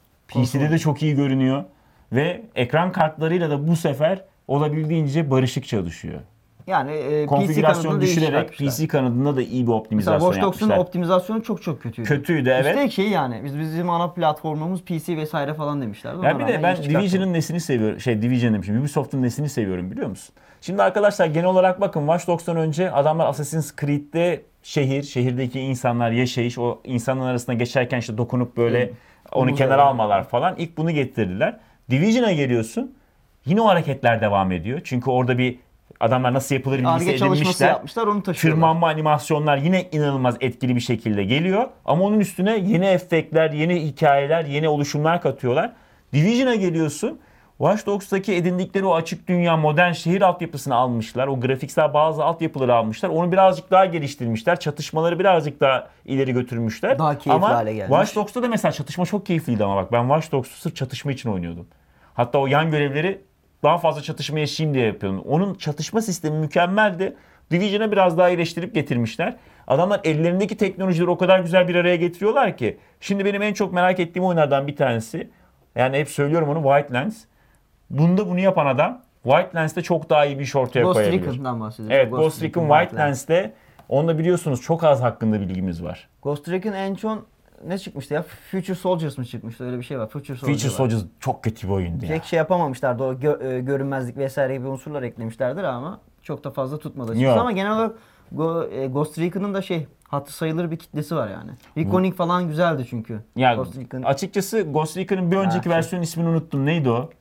P C'de Konsol. de çok iyi görünüyor. Ve ekran kartlarıyla da bu sefer olabildiğince barışık çalışıyor. Yani e, P C Konfigürasyonu kanadında da iyi düşürerek çıkartmışlar. P C kanadında da iyi bir Mesela optimizasyon Watch Dogs'un yapmışlar. optimizasyonu çok çok kötüydü. Kötüydü evet. Üstelik şey yani biz bizim ana platformumuz P C vesaire falan demişlerdi. Ona Ya bir de rağmen ben iyi çıkarttılar. Division'ın nesini seviyorum. Şey Division demişim. Ubisoft'un nesini seviyorum biliyor musun? Şimdi arkadaşlar genel olarak bakın Watch Dogs'tan önce adamlar Assassin's Creed'de şehir, şehirdeki insanlar yaşayış, o insanlar arasında geçerken işte dokunup böyle Evet. onu Omuz kenara evet. almalar falan. İlk bunu getirdiler. Division'a geliyorsun. Yine o hareketler devam ediyor. Çünkü orada bir adamlar nasıl yapılır bilgisi Ar-Ge çalışması edinmişler. yapmışlar onu taşıyorlar. Tırmanma animasyonlar yine inanılmaz etkili bir şekilde geliyor. Ama onun üstüne yeni efektler, yeni hikayeler, yeni oluşumlar katıyorlar. Division'a geliyorsun. Watch Dogs'taki edindikleri o açık dünya, modern şehir altyapısını almışlar. O grafiksel bazı altyapıları almışlar. Onu birazcık daha geliştirmişler. Çatışmaları birazcık daha ileri götürmüşler. Daha keyifli ama hale gelmiş. Watch Dogs'ta da mesela çatışma çok keyifliydi ama bak ben Watch Dogs'u sırf çatışma için oynuyordum. Hatta o yan görevleri daha fazla çatışma yaşayayım diye yapıyordum. Onun çatışma sistemi mükemmeldi. Division'a biraz daha iyileştirip getirmişler. Adamlar ellerindeki teknolojileri o kadar güzel bir araya getiriyorlar ki. Şimdi benim en çok merak ettiğim oyunlardan bir tanesi. Yani hep söylüyorum onu Wildlands. Bunda bunu yapan adam Wildlands'te çok daha iyi bir iş ortaya Ghost koyabilir. Recon'dan bahsediyoruz. Evet Ghost Recon Wildlands'te onda biliyorsunuz çok az hakkında bilgimiz var. Ghost Recon en son ne çıkmıştı ya? Future Soldiers mı çıkmıştı? Öyle bir şey var. Future Soldiers. Feature var. Soldiers çok kötü bir oyundu ya. Pek şey yapamamışlardı. O gö- e, görünmezlik vesaire gibi unsurlar eklemişlerdir ama çok da fazla tutmadı açıkçası. Yok. Ama genel olarak Go- e, Ghost Recon'ın da şey hatı sayılır bir kitlesi var yani. Reckoning falan güzeldi çünkü. Ya Ghost Recon. açıkçası Ghost Recon'ın bir önceki şey. versiyon ismini unuttum. Neydi o?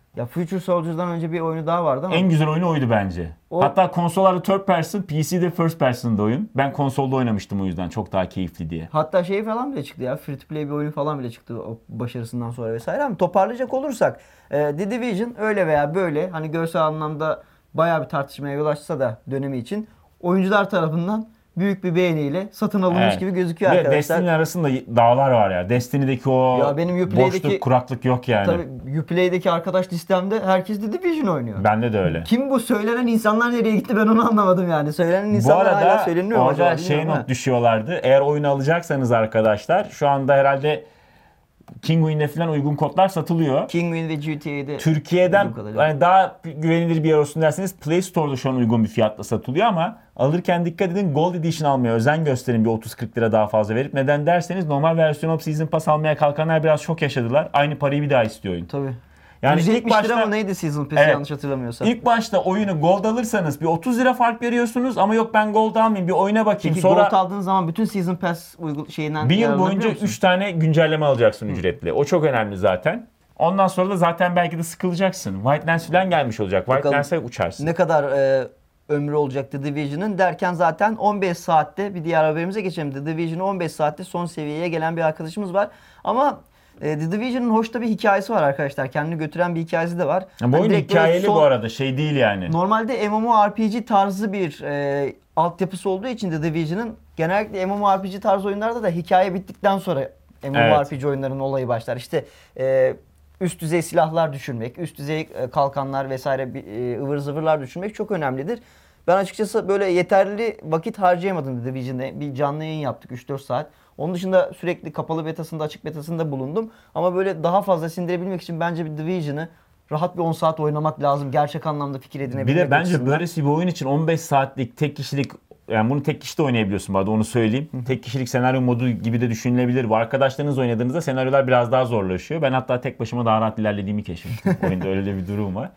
Ya Future Soldiers'dan önce bir oyunu daha vardı ama En güzel oyunu oydu bence. O- Hatta konsollarda third person, P C'de first person'da oyun. Ben konsolda oynamıştım o yüzden çok daha keyifli diye. hatta şey falan bile çıktı ya. Free to play bir oyun falan bile çıktı o başarısından sonra vesaire. Ama toparlayacak olursak e, The Division öyle veya böyle hani görsel anlamda bayağı bir tartışmaya yol açsa da dönemi için oyuncular tarafından büyük bir beğeniyle satın alınmış Evet. gibi gözüküyor Ve arkadaşlar. Destiny arasında dağlar var ya. Destiny'deki o Ya benim Uplay'deki- boşluk, kuraklık yok yani. Tabii Uplay'deki arkadaş listemde herkes The Division oynuyor. Bende de öyle. Kim bu söylenen insanlar nereye gitti ben onu anlamadım yani. Söylenen Bu insanlar hala arada söyleniyor mu acaba? orada şey bilmiyorum ama. not düşüyorlardı. Eğer oyunu alacaksanız arkadaşlar şu anda herhalde Kinguin'de falan uygun kodlar satılıyor. Kingwin ve G T A'de Türkiye'den bildiğim kadarıyla. yani daha güvenilir bir yer olsun derseniz Play Store'da şu an uygun bir fiyatla satılıyor ama alırken dikkat edin Gold Edition almaya özen gösterin bir otuz kırk lira daha fazla verip. Neden derseniz normal versiyon of Season Pass almaya kalkanlar biraz şok yaşadılar. Aynı parayı bir daha istiyor oyun. Tabii. Yani yüz ilk yetmiş lira başta mı neydi Season Pass'i Evet. yanlış hatırlamıyorsam. İlk başta oyunu Gold alırsanız bir otuz lira fark veriyorsunuz ama yok ben Gold almayayım bir oyuna bakayım. Çünkü Sonra Gold aldığın zaman bütün Season Pass uygul şeyinden bir yıl yararlanabiliyor boyunca musun? üç tane güncelleme alacaksın ücretli. O çok önemli zaten. Ondan sonra da zaten belki de sıkılacaksın. White Lens falan gelmiş olacak. White Bakalım Lens'e uçarsın. Ne kadar e, ömrü olacaktı Division'ın derken zaten on beş saatte bir diğer haberimize geçelim. The Division'ı on beş saatte son seviyeye gelen bir arkadaşımız var. Ama e, The Division'ın hoş da bir hikayesi var arkadaşlar. Kendini götüren bir hikayesi de var. Ya bu Hani oyun direkt böyle hikayeli son- bu arada şey değil yani. Normalde MMORPG tarzı bir e, altyapısı olduğu için The Division'ın genellikle MMORPG tarzı oyunlarda da hikaye bittikten sonra MMORPG oyunların olayı başlar. İşte e, üst düzey silahlar düşürmek, üst düzey e, kalkanlar vesaire bir, e, ıvır zıvırlar düşürmek çok önemlidir. Ben açıkçası böyle yeterli vakit harcayamadım The Division'da. Bir canlı yayın yaptık üç dört saat. Onun dışında sürekli kapalı betasında, açık betasında bulundum. Ama böyle daha fazla sindirebilmek için bence bir Division'ı rahat bir on saat oynamak lazım. Gerçek anlamda fikir edinebilmek Bir de bence açısından. böylesi bir oyun için on beş saatlik tek kişilik yani bunu tek kişi de oynayabiliyorsun bu arada onu söyleyeyim. Tek kişilik senaryo modu gibi de düşünülebilir. Bu arkadaşlarınız oynadığınızda senaryolar biraz daha zorlaşıyor. Ben hatta tek başıma daha rahat ilerlediğimi keşfettim. Oyunda öyle de bir durum var.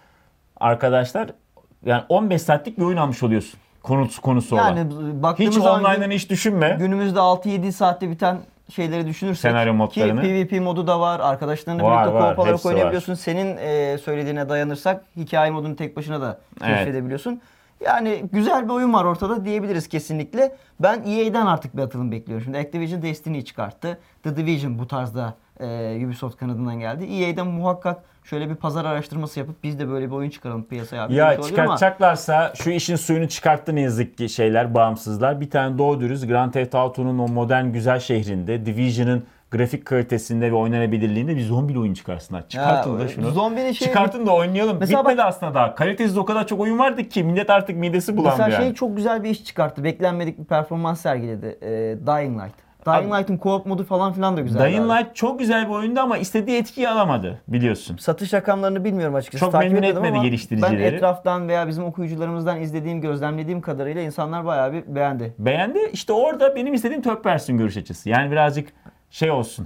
Arkadaşlar yani on beş saatlik bir oyun almış oluyorsun. Konusu konusu olan. Yani baktığımız Hiç zaman online'dan hiç düşünme. günümüzde altı yedi saatte biten şeyleri düşünürsek Senaryo modlarını. ki PvP modu da var. Arkadaşlarınla Var, birlikte var, co-op olarak hepsi oynayabiliyorsun. Senin e, söylediğine dayanırsak hikaye modunu tek başına da Evet. keşfedebiliyorsun. Yani güzel bir oyun var ortada diyebiliriz kesinlikle. Ben E A'den artık bir atılım bekliyorum. Şimdi Activision Destiny'yi çıkarttı. The Division bu tarzda e, Ubisoft kanadından geldi. E A'den muhakkak şöyle bir pazar araştırması yapıp biz de böyle bir oyun çıkaralım piyasaya. Abi. Ya Demiş olabilir ama çıkartacaklarsa şu işin suyunu çıkarttı ne yazık ki şeyler bağımsızlar. Bir tane doğru dürüst Grand Theft Auto'nun o modern güzel şehrinde Division'ın grafik kalitesinde ve oynanabilirliğinde bir zombili oyun çıkarsınlar. Çıkartın Ya, da şunu. zombinin şey- Çıkartın da oynayalım. Mesela Bitmedi bak- aslında daha. Kalitesiz o kadar çok oyun vardı ki millet artık midesi bulandı Mesela yani. şey çok güzel bir iş çıkarttı. Beklenmedik bir performans sergiledi. Ee, Dying Light. Dying Abi- Light'ın co-op modu falan filan da güzel. Dying Light çok güzel bir oyundu ama istediği etkiyi alamadı biliyorsun. Satış rakamlarını bilmiyorum açıkçası. Çok takip memnun etmedim etmedi ama geliştiricileri. Ben etraftan veya bizim okuyucularımızdan izlediğim, gözlemlediğim kadarıyla insanlar bayağı bir beğendi. Beğendi. İşte orada benim istediğim third person görüş açısı. Yani birazcık şey olsun.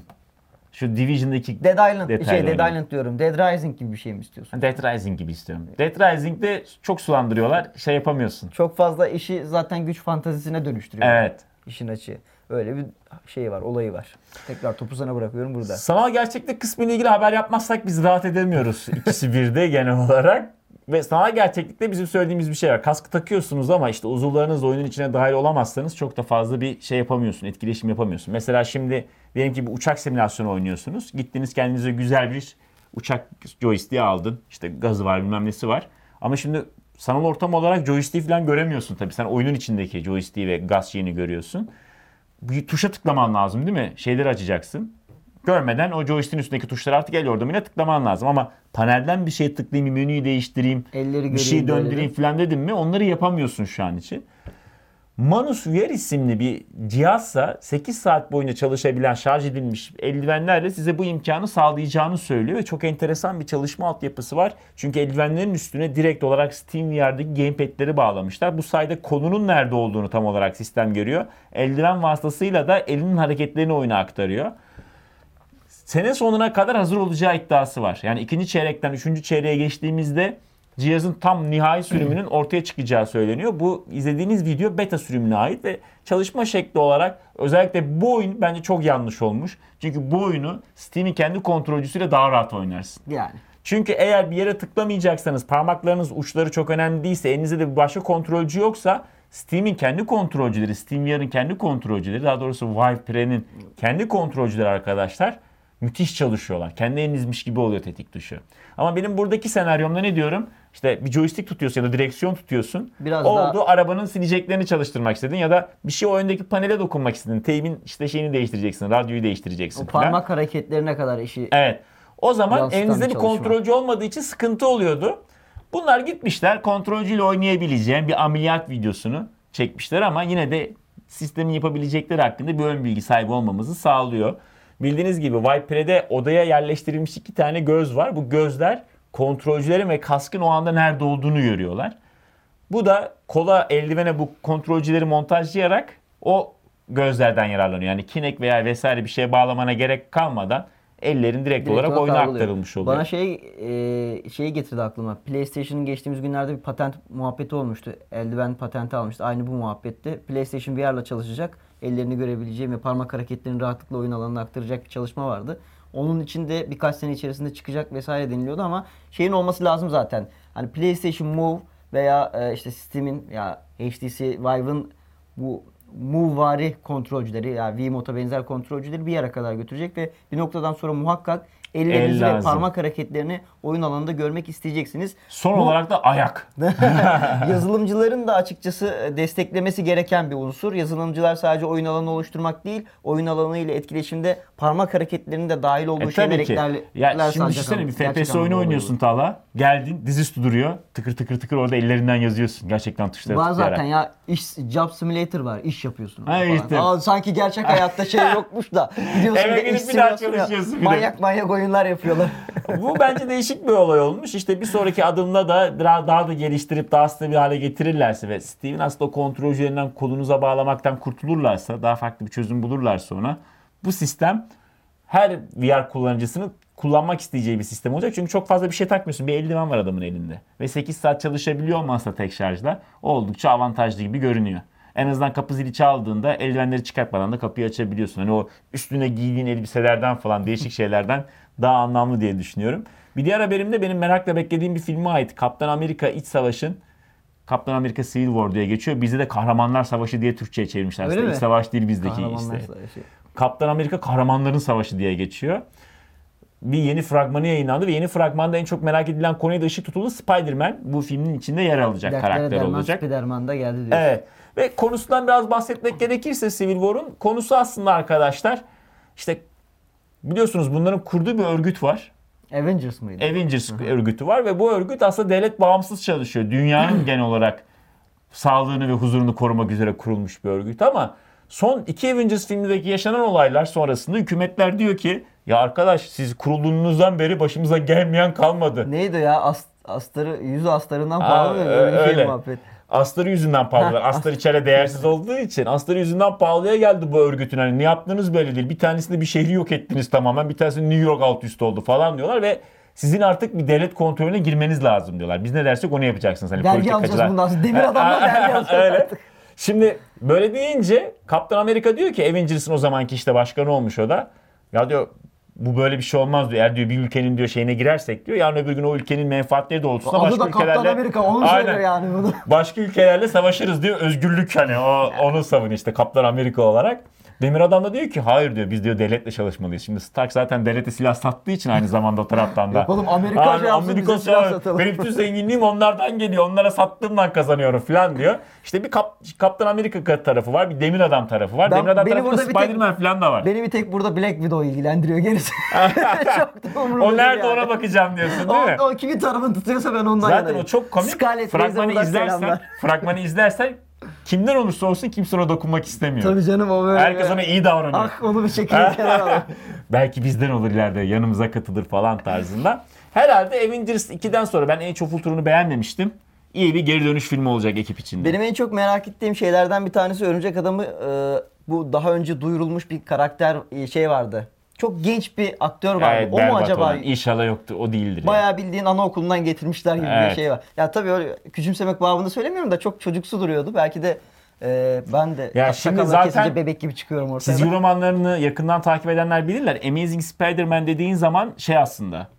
Şu Division'daki Dead Island, detaylı şey Dead oynayalım. Island diyorum. Dead Rising gibi bir şey mi istiyorsun? Dead Rising gibi istiyorum. Dead Rising'de çok sulandırıyorlar. Şey yapamıyorsun. Çok fazla işi zaten güç fantazisine dönüştürüyor. Evet. İşin açığı. Öyle bir şey var, olayı var. Tekrar topu sana bırakıyorum burada. Sanal gerçeklik kısmı ile ilgili haber yapmazsak biz rahat edemiyoruz. İkisi birde genel olarak. Ve sanal gerçeklikte bizim söylediğimiz bir şey var. Kaskı takıyorsunuz ama işte uzuvlarınız oyunun içine dahil olamazsanız çok da fazla bir şey yapamıyorsun. Etkileşim yapamıyorsun. Mesela şimdi diyelim ki bir uçak simülasyonu oynuyorsunuz. Gittiniz kendinize güzel bir uçak joystick'i aldın. İşte gazı var bilmem nesi var. Ama şimdi sanal ortam olarak joystick'i falan göremiyorsun tabii. Sen oyunun içindeki joystick'i ve gaz şeyini görüyorsun. Bir tuşa tıklaman lazım değil mi? Şeyleri açacaksın. Görmeden o joystick'in üstündeki tuşları artık el yordamıyla tıklaman lazım. Ama panelden bir şey tıklayayım, bir menüyü değiştireyim, Elleri bir şey göreyim, döndüreyim böyle. falan dedim mi onları yapamıyorsun şu an için. Manus V R isimli bir cihazsa sekiz saat boyunca çalışabilen şarj edilmiş eldivenlerle size bu imkanı sağlayacağını söylüyor. Ve çok enteresan bir çalışma altyapısı var. Çünkü eldivenlerin üstüne direkt olarak Steam V R'daki gamepad'leri bağlamışlar. Bu sayede konunun nerede olduğunu tam olarak sistem görüyor. Eldiven vasıtasıyla da elinin hareketlerini oyuna aktarıyor. Sene sonuna kadar hazır olacağı iddiası var. Yani ikinci çeyrekten üçüncü çeyreğe geçtiğimizde cihazın tam nihai sürümünün ortaya çıkacağı söyleniyor. Bu izlediğiniz video beta sürümüne ait ve çalışma şekli olarak özellikle bu oyun bence çok yanlış olmuş. Çünkü bu oyunu Steam'in kendi kontrolcüsüyle daha rahat oynarsın. Yani. Çünkü eğer bir yere tıklamayacaksanız, parmaklarınız uçları çok önemli değilse, elinizde de bir başka kontrolcü yoksa, Steam'in kendi kontrolcüleri, SteamVR'ın kendi kontrolcüleri, daha doğrusu Vive Pre'nin kendi kontrolcüleri arkadaşlar müthiş çalışıyorlar. Kendi elinizmiş gibi oluyor tetik tuşu. Ama benim buradaki senaryomda ne diyorum? İşte bir joystick tutuyorsun ya da direksiyon tutuyorsun. Biraz Oldu, daha... arabanın sileceklerini çalıştırmak istedin ya da bir şey o öndeki panele dokunmak istedin. Teybin işte şeyini değiştireceksin, radyoyu değiştireceksin O falan. parmak hareketlerine kadar işi... Evet. O zaman Yansıtan elinizde bir bir çalışma. kontrolcü olmadığı için sıkıntı oluyordu. Bunlar gitmişler kontrolcüyle oynayabileceğin bir ameliyat videosunu çekmişler ama yine de sistemin yapabilecekleri hakkında bir ön bilgi sahibi olmamızı sağlıyor. Bildiğiniz gibi Vive Pre'de odaya yerleştirilmiş iki tane göz var. Bu gözler kontrolcülerin ve kaskın o anda nerede olduğunu görüyorlar. Bu da kola, eldivene bu kontrolcüleri montajlayarak o gözlerden yararlanıyor. Yani Kinect veya vesaire bir şeye bağlamana gerek kalmadan ellerin direkt, Direkt olarak olarak oyuna kavruluyor. aktarılmış oluyor. Bana şey e, şeyi getirdi aklıma. PlayStation'ın geçtiğimiz günlerde bir patent muhabbeti olmuştu. Eldiven patenti almıştı. Aynı bu muhabbette. PlayStation V R'la çalışacak. Ellerini görebileceğim ve parmak hareketlerini rahatlıkla oyun alanına aktaracak bir çalışma vardı. Onun için de birkaç sene içerisinde çıkacak vesaire deniliyordu ama şeyin olması lazım zaten. Hani PlayStation Move veya e, işte Steam'in ya H T C Vive'ın bu Move'vari kontrolcüleri yani Wiimote'a benzer kontrolcüleri bir yere kadar götürecek ve bir noktadan sonra muhakkak ellerinizi El ve lazım. parmak hareketlerini oyun alanında görmek isteyeceksiniz. Son Bu- olarak da ayak. Yazılımcıların da açıkçası desteklemesi gereken bir unsur. Yazılımcılar sadece oyun alanı oluşturmak değil, oyun alanı ile etkileşimde parmak hareketlerinin de dahil olduğu E şeyler tabii ki. eklerler. Ya şimdi düşünsene bir F P S oyunu oynuyorsun Tala. Geldin dizüstü duruyor. Tıkır tıkır tıkır orada ellerinden yazıyorsun. Gerçekten tuşlara Var tıklayarak. zaten ya iş job simulator var. İş yapıyorsun. Ha, falan. işte. Aa, sanki gerçek hayatta şey yokmuş da. Gidiyorsun Eve bir de gidip iş bir daha simülasyonu ya. çalışıyorsun bir de. Manyak manyak oyunlar yapıyorlar. Bu bence değişik bir olay olmuş. İşte bir sonraki adımda da daha, daha da geliştirip daha stabil hale getirirlerse ve Steve'in aslında o kontrolcülerinden kolunuza bağlamaktan kurtulurlarsa, daha farklı bir çözüm bulurlarsa ona, bu sistem her V R kullanıcısının kullanmak isteyeceği bir sistem olacak. Çünkü çok fazla bir şey takmıyorsun. Bir eldiven var adamın elinde. Ve sekiz saat çalışabiliyor olmazsa tek şarjla oldukça avantajlı gibi görünüyor. En azından kapı zili çaldığında eldivenleri çıkartmadan da kapıyı açabiliyorsun. Hani o üstüne giydiğin elbiselerden falan değişik şeylerden daha anlamlı diye düşünüyorum. Bir diğer haberim de benim merakla beklediğim bir filme ait. Kaptan Amerika İç Savaş'ın Kaptan Amerika Civil War diye geçiyor. Bizde de Kahramanlar Savaşı diye Türkçe'ye çevirmişler. Öyle Aslında mi? İç Savaş değil bizdeki Kahramanlar işte. Savaşı. Kaptan Amerika Kahramanların Savaşı diye geçiyor. Bir yeni fragmanı yayınlandı ve yeni fragmanda en çok merak edilen konuya da ışık tutuldu. Spider-Man bu filmin içinde yer alacak Dertlere karakter derman olacak. Spider-Man da geldi diyor. Evet. Ve konusundan biraz bahsetmek gerekirse Civil War'un konusu aslında arkadaşlar işte biliyorsunuz bunların kurduğu bir örgüt var. Avengers mıydı? Avengers örgütü var ve bu örgüt aslında devlet bağımsız çalışıyor. Dünyanın genel olarak sağlığını ve huzurunu korumak üzere kurulmuş bir örgüt ama son iki Avengers filmindeki yaşanan olaylar sonrasında hükümetler diyor ki ya arkadaş siz kurulduğunuzdan beri başımıza gelmeyen kalmadı. Neydi ya? Ast astarı, yüzü astarından Aa, pahalı mı? Böyle bir öyle. şey muhabbet. Astarı yüzünden pahalılar. Astar içeri değersiz olduğu için astarı yüzünden pahalıya geldi bu örgütün. Hani ne yaptığınız belli değil. Bir tanesinde bir şehri yok ettiniz tamamen. Bir tanesi New York alt üst oldu falan diyorlar ve sizin artık bir devlet kontrolüne girmeniz lazım diyorlar. Biz ne dersek onu yapacaksınız. Hani Vergi alacağız bundan sonra. Demir adamlar vergi alacak Öyle. artık. Şimdi böyle deyince Kaptan Amerika diyor ki Avengers'ın o zamanki işte başkanı olmuş o da. Ya diyor bu böyle bir şey olmaz diyor. Eğer diyor bir ülkenin diyor şeyine girersek diyor yarın öbür gün o ülkenin menfaatleri doğrultusunda Adı başka da Kaptan ülkelerle Amerika. Onu Aynen. söylüyor yani bunu. Başka ülkelerle savaşırız diyor. Özgürlük hani o, onu savun işte Kaptan Amerika olarak. Demir Adam da diyor ki hayır diyor biz diyor devletle çalışmalıyız. Şimdi Stark zaten devlete silah sattığı için aynı zamanda o taraftan da. Yapalım Amerika Abi, şey yapsın Amerika bize silah silah- satalım. Benim bütün zenginliğim onlardan geliyor. Onlara sattığımdan kazanıyorum falan diyor. İşte bir Kap- Kaptan Amerika tarafı var. Bir Demir Adam tarafı var. Ben- Demir Adam beni tarafında burada bir tek- Spider-Man falan da var. Beni bir tek burada Black Widow ilgilendiriyor gerisi. Çok da umurumda O değil nerede yani. ona bakacağım diyorsun değil mi? O, o kimin tarafını tutuyorsa ben ondan Zaten yanayım. o çok komik. Scarlett Fragmanı Johansson'dan izlersen, selamlar. fragmanı izlersen kimden olursa olsun kimse ona dokunmak istemiyor. Tabii canım o böyle. Herkes ona iyi davranıyor. Ah onu bir şekilde kenara alalım. Belki bizden olur ileride yanımıza katılır falan tarzında. Herhalde Avengers ikiden sonra ben Age of Ultron'u beğenmemiştim. İyi bir geri dönüş filmi olacak ekip içinde. Benim en çok merak ettiğim şeylerden bir tanesi Örümcek Adam'ı e, bu daha önce duyurulmuş bir karakter e, şey vardı. Çok genç bir aktör vardı. Evet, o mu berbat acaba? olan. İnşallah yoktu. O değildir. yani. Bayağı bildiğin anaokulundan getirmişler gibi Evet. bir şey var. Ya tabii öyle küçümsemek babında söylemiyorum da çok çocuksu duruyordu. Belki de e, ben de Ya ya şimdi zaten kesince bebek gibi çıkıyorum ortaya. Çizgi romanlarını yakından takip edenler bilirler. Amazing Spider-Man dediğin zaman şey aslında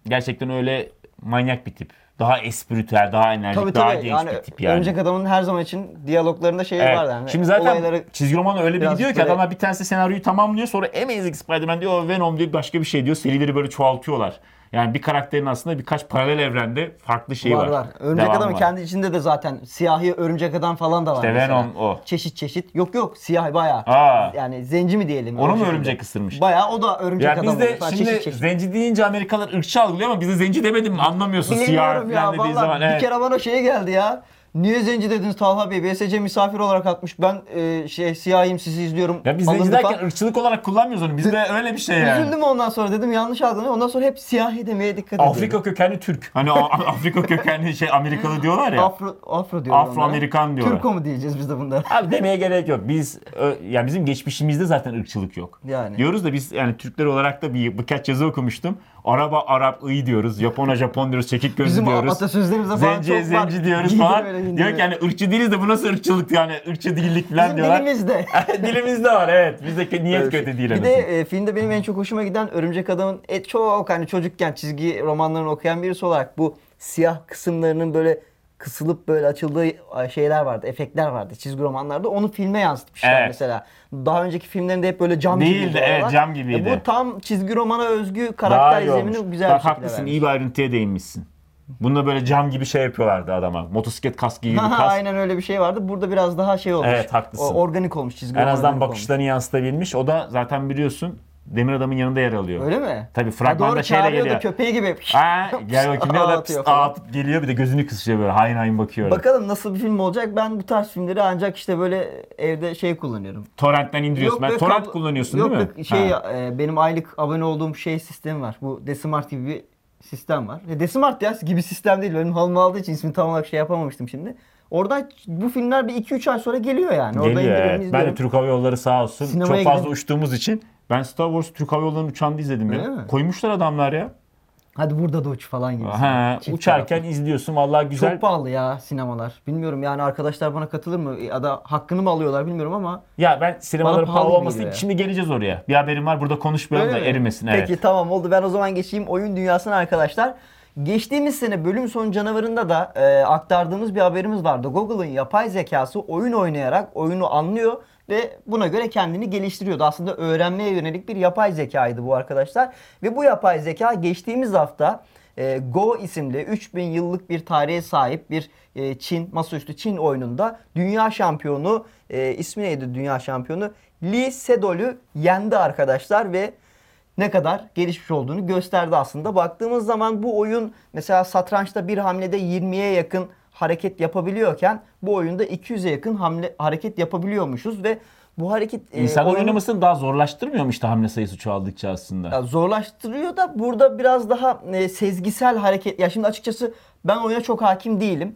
gerçekten öyle manyak bir tip. Daha espritüel, daha enerjik, Tabii daha tabii. genç Yani, bir tip yani. Örümcek Adam'ın her zaman için diyaloglarında şey Evet. var yani. Şimdi zaten Olayları çizgi roman öyle bir biraz gidiyor ki böyle- adamlar bir tanesi senaryoyu tamamlıyor, sonra Amazing Spider-Man diyor, Venom diyor, başka bir şey diyor. Serileri böyle çoğaltıyorlar. Yani bir karakterin aslında birkaç paralel evrende farklı şeyi var. var var. Örümcek Devamı Adam'ın var. kendi içinde de zaten siyahi Örümcek Adam falan da var İşte mesela. Venom o. Çeşit çeşit. Yok yok siyah bayağı. Aa. Yani zenci mi diyelim? Onu o mu şekilde. örümcek ısırmış? Bayağı o da Örümcek Ya Adam. biz de oluyor falan. şimdi Çeşit çeşit. zenci deyince Amerikalılar ırkçı algılıyor ama bize zenci demedim mi anlamıyorsun, siyah Bilmiyorum falan ya dediği vallahi zaman. bir Evet. kere bana şey geldi ya. Niye zenci dediniz Talha Bey? B S C misafir olarak atmış. Ben e, şey siyahiyim sizi izliyorum. Ya biz Alındı zenci derken falan. ırkçılık olarak kullanmıyoruz onu. Bizde öyle bir şey yani. Üzüldüm ondan sonra dedim yanlış algılanıyor. Ondan sonra hep siyahi demeye dikkat ediyorum. Afrika kökenli Türk. Hani o Afrika kökenli şey Amerikalı diyorlar ya. Afro, Afro diyorlar. Afro-Amerikan onlara. diyorlar. Türko mu diyeceğiz biz de bunlara? Abi demeye gerek yok. Biz ö- ya bizim geçmişimizde zaten ırkçılık yok. Yani. Diyoruz da biz yani Türkler olarak da bir birkaç yazı okumuştum. Araba Arap ıy diyoruz. Japona Japon diyoruz. Çekik gözlü Bizim diyoruz. atasözlerimizde falan Zenciye çok var. zenci diyoruz Giydir falan. böyle, giydir Diyor ki böyle. yani ırkçı değiliz de bu nasıl ırkçılık yani ırkçı değillik falan Bizim diyorlar. dilimizde. Dilimizde var evet. Bizde niyet kötü değil. Bir en de azından. e, filmde benim en çok hoşuma giden Örümcek Adam'ın e, çok hani çocukken çizgi romanlarını okuyan birisi olarak bu siyah kısımlarının böyle kısılıp böyle açıldığı şeyler vardı, efektler vardı çizgi romanlarda. Onu filme yansıtmışlar Evet. mesela. Daha önceki filmlerinde hep böyle cam Değildi, gibiydi evet, oralar. cam gibiydi. E, bu tam çizgi romana özgü Daha karakter iyi olmuş. izlemini güzel Bak bir şekilde haklısın, vermiş. iyi bir ayrıntıya değinmişsin. Bunda böyle cam gibi şey yapıyorlardı adama. Motosiklet kaskı gibi bir kask. Aynen öyle bir şey vardı. Burada biraz daha şey olmuş. Evet, haklısın. O, organik olmuş çizgi En roman. azından organik bakışlarını yansıtabilmiş. O da zaten biliyorsun Demir Adam'ın yanında yer alıyor. olmuş. Öyle mi? Tabii Ha, fragmanda doğru, şeyle çağırıyor da geliyor. köpeği gibi. Ha, gel bakayım diyor da Atıyor pıst, falan. atıp geliyor bir de gözünü kısıyor böyle hain hain bakıyor. Bakalım nasıl bir film olacak. Ben bu tarz filmleri ancak işte böyle evde şey kullanıyorum. Torrent'ten indiriyorsun. Ben be, torrent kablo- kullanıyorsun yok, değil mi? Yok şey Ha. e, benim aylık abone olduğum şey sistemi var. Bu Desmart gibi bir sistem var. E, Desmart ya gibi sistem değil. Benim halımı aldığı için ismini tam olarak şey yapamamıştım şimdi. Orada bu filmler bir iki üç ay sonra geliyor yani. Orada Geliyor indiriyorum, evet. Ben izliyorum. de Türk Hava Yolları sağ olsun. Sinemaya Çok fazla gidip- uçtuğumuz için ben Star Wars Türk Hava Yolları'nın uçağında izledim Öyle ya. mi? Koymuşlar adamlar ya. Hadi burada da uç falan gibi. Ha, Çift uçarken taraflı. izliyorsun vallahi güzel. Çok pahalı ya sinemalar. Bilmiyorum yani arkadaşlar bana katılır mı? Ya da hakkını mı alıyorlar bilmiyorum ama. Ya ben sinemaların Bana pahalı pahalı olması geliyor değil. ya. Şimdi geleceğiz oraya. Bir haberim var. Burada konuşmayalım da Öyle mi? erimesin. Evet. Peki tamam oldu. Ben o zaman geçeyim oyun dünyasına arkadaşlar. Geçtiğimiz sene bölüm sonu canavarında da e, aktardığımız bir haberimiz vardı. Google'ın yapay zekası oyun oynayarak oyunu anlıyor ve buna göre kendini geliştiriyordu. Aslında öğrenmeye yönelik bir yapay zekaydı bu arkadaşlar. Ve bu yapay zeka geçtiğimiz hafta e, Go isimli üç bin yıllık bir tarihe sahip bir e, Çin, masaüstü Çin oyununda dünya şampiyonu, e, ismi neydi dünya şampiyonu? Lee Sedol'ü yendi arkadaşlar ve ne kadar gelişmiş olduğunu gösterdi aslında. Baktığımız zaman bu oyun mesela satrançta bir hamlede yirmiye yakın hareket yapabiliyorken bu oyunda iki yüze yakın hamle hareket yapabiliyormuşuz ve bu hareket e, İnsanların oyunu- oynamasını daha zorlaştırmıyor mu işte hamle sayısı çoğaldıkça aslında? ya zorlaştırıyor da burada biraz daha e, sezgisel hareket. Ya şimdi açıkçası ben oyuna çok hakim değilim.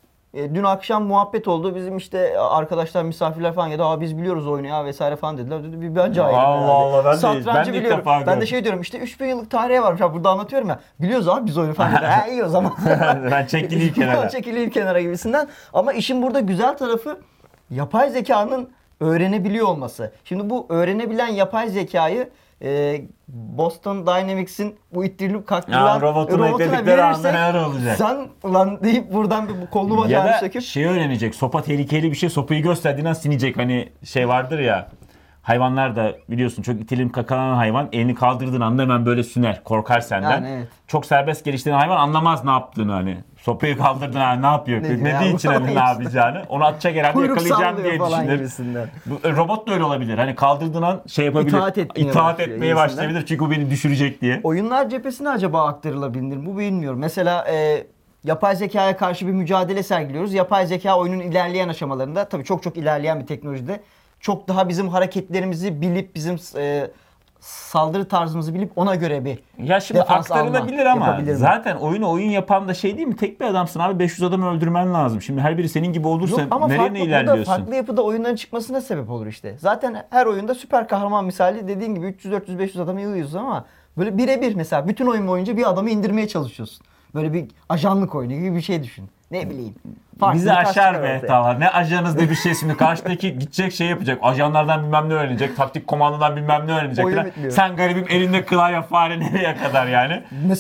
E, dün akşam muhabbet oldu. Bizim işte arkadaşlar, misafirler falan ya da "Aa, biz biliyoruz oyunu ya" vesaire falan dediler. Dedi, bir bence ayrı. Allah Allah, ben de- Satrancı ben de ilk biliyorum. defa Ben de gördüm. şey diyorum işte üç bin yıllık tarihe varmış. Ha, burada anlatıyorum ya. Biliyoruz abi biz oyunu falan. Dedi, ha iyi o zaman. Ben çekileyim kenara. Çekileyim kenara gibisinden. Ama işin burada güzel tarafı yapay zekanın öğrenebiliyor olması. Şimdi bu öğrenebilen yapay zekayı e, Boston Dynamics'in bu ittirilip kaktıran Ya, robotuna ekledikleri anda neler olacak? sen ulan deyip buradan bir bu kolunu Ya bacağını da söküp şey öğrenecek. Sopa tehlikeli bir şey. Sopayı gösterdiğinden sinecek. Hani şey vardır ya. Hayvanlar da biliyorsun çok itilim kakalanan hayvan elini kaldırdığın anda hemen böyle süner. Korkar senden. Yani evet. Çok serbest geliştiğin hayvan anlamaz ne yaptığını hani. Sopayı kaldırdın ha ne yapıyor? Ne Ne, diyor ya? dediği için hani ne yapacağını. Onu atacak herhalde kuyruk yakalayacağım sallıyor diye falan düşünür. gibisinden. Bu, e, robot da öyle olabilir. Hani kaldırdığın an şey yapabilir. İtaat etmeye İtaat başlıyor etmeye gibisinden. başlayabilir çünkü o beni düşürecek diye. Oyunlar cephesine acaba aktarılabilir mi? Bu bilmiyorum. Mesela e, yapay zekaya karşı bir mücadele sergiliyoruz. Yapay zeka oyunun ilerleyen aşamalarında tabii çok çok ilerleyen bir teknolojide çok daha bizim hareketlerimizi bilip bizim e, saldırı tarzımızı bilip ona göre bir Ya şimdi defans aktarılabilir alma ama yapabilir mi? zaten oyunu oyun yapan da şey değil mi? Tek bir adamsın abi beş yüz adamı öldürmen lazım. Şimdi her biri senin gibi olursa Yok ama nereye farklı, ne burada ilerliyorsun? farklı yapıda oyunların çıkmasına sebep olur işte. Zaten her oyunda süper kahraman misali dediğin gibi üç yüz dört yüz beş yüz adamı yığıyorsun ama böyle birebir mesela bütün oyun boyunca bir adamı indirmeye çalışıyorsun. Böyle bir ajanlık oyunu gibi bir şey düşün. Ne bileyim. Farklı Bizi bir taş aşar çıkar be ortaya. Talha. Ne ajanız ne bir şey şimdi. Karşıdaki gidecek şey yapacak. Ajanlardan bilmem ne öğrenecek. Taktik komandodan bilmem ne öğrenecek. Oyun falan. bitmiyor. Sen garibim elinde klavye fare nereye kadar yani. Mesela Bir de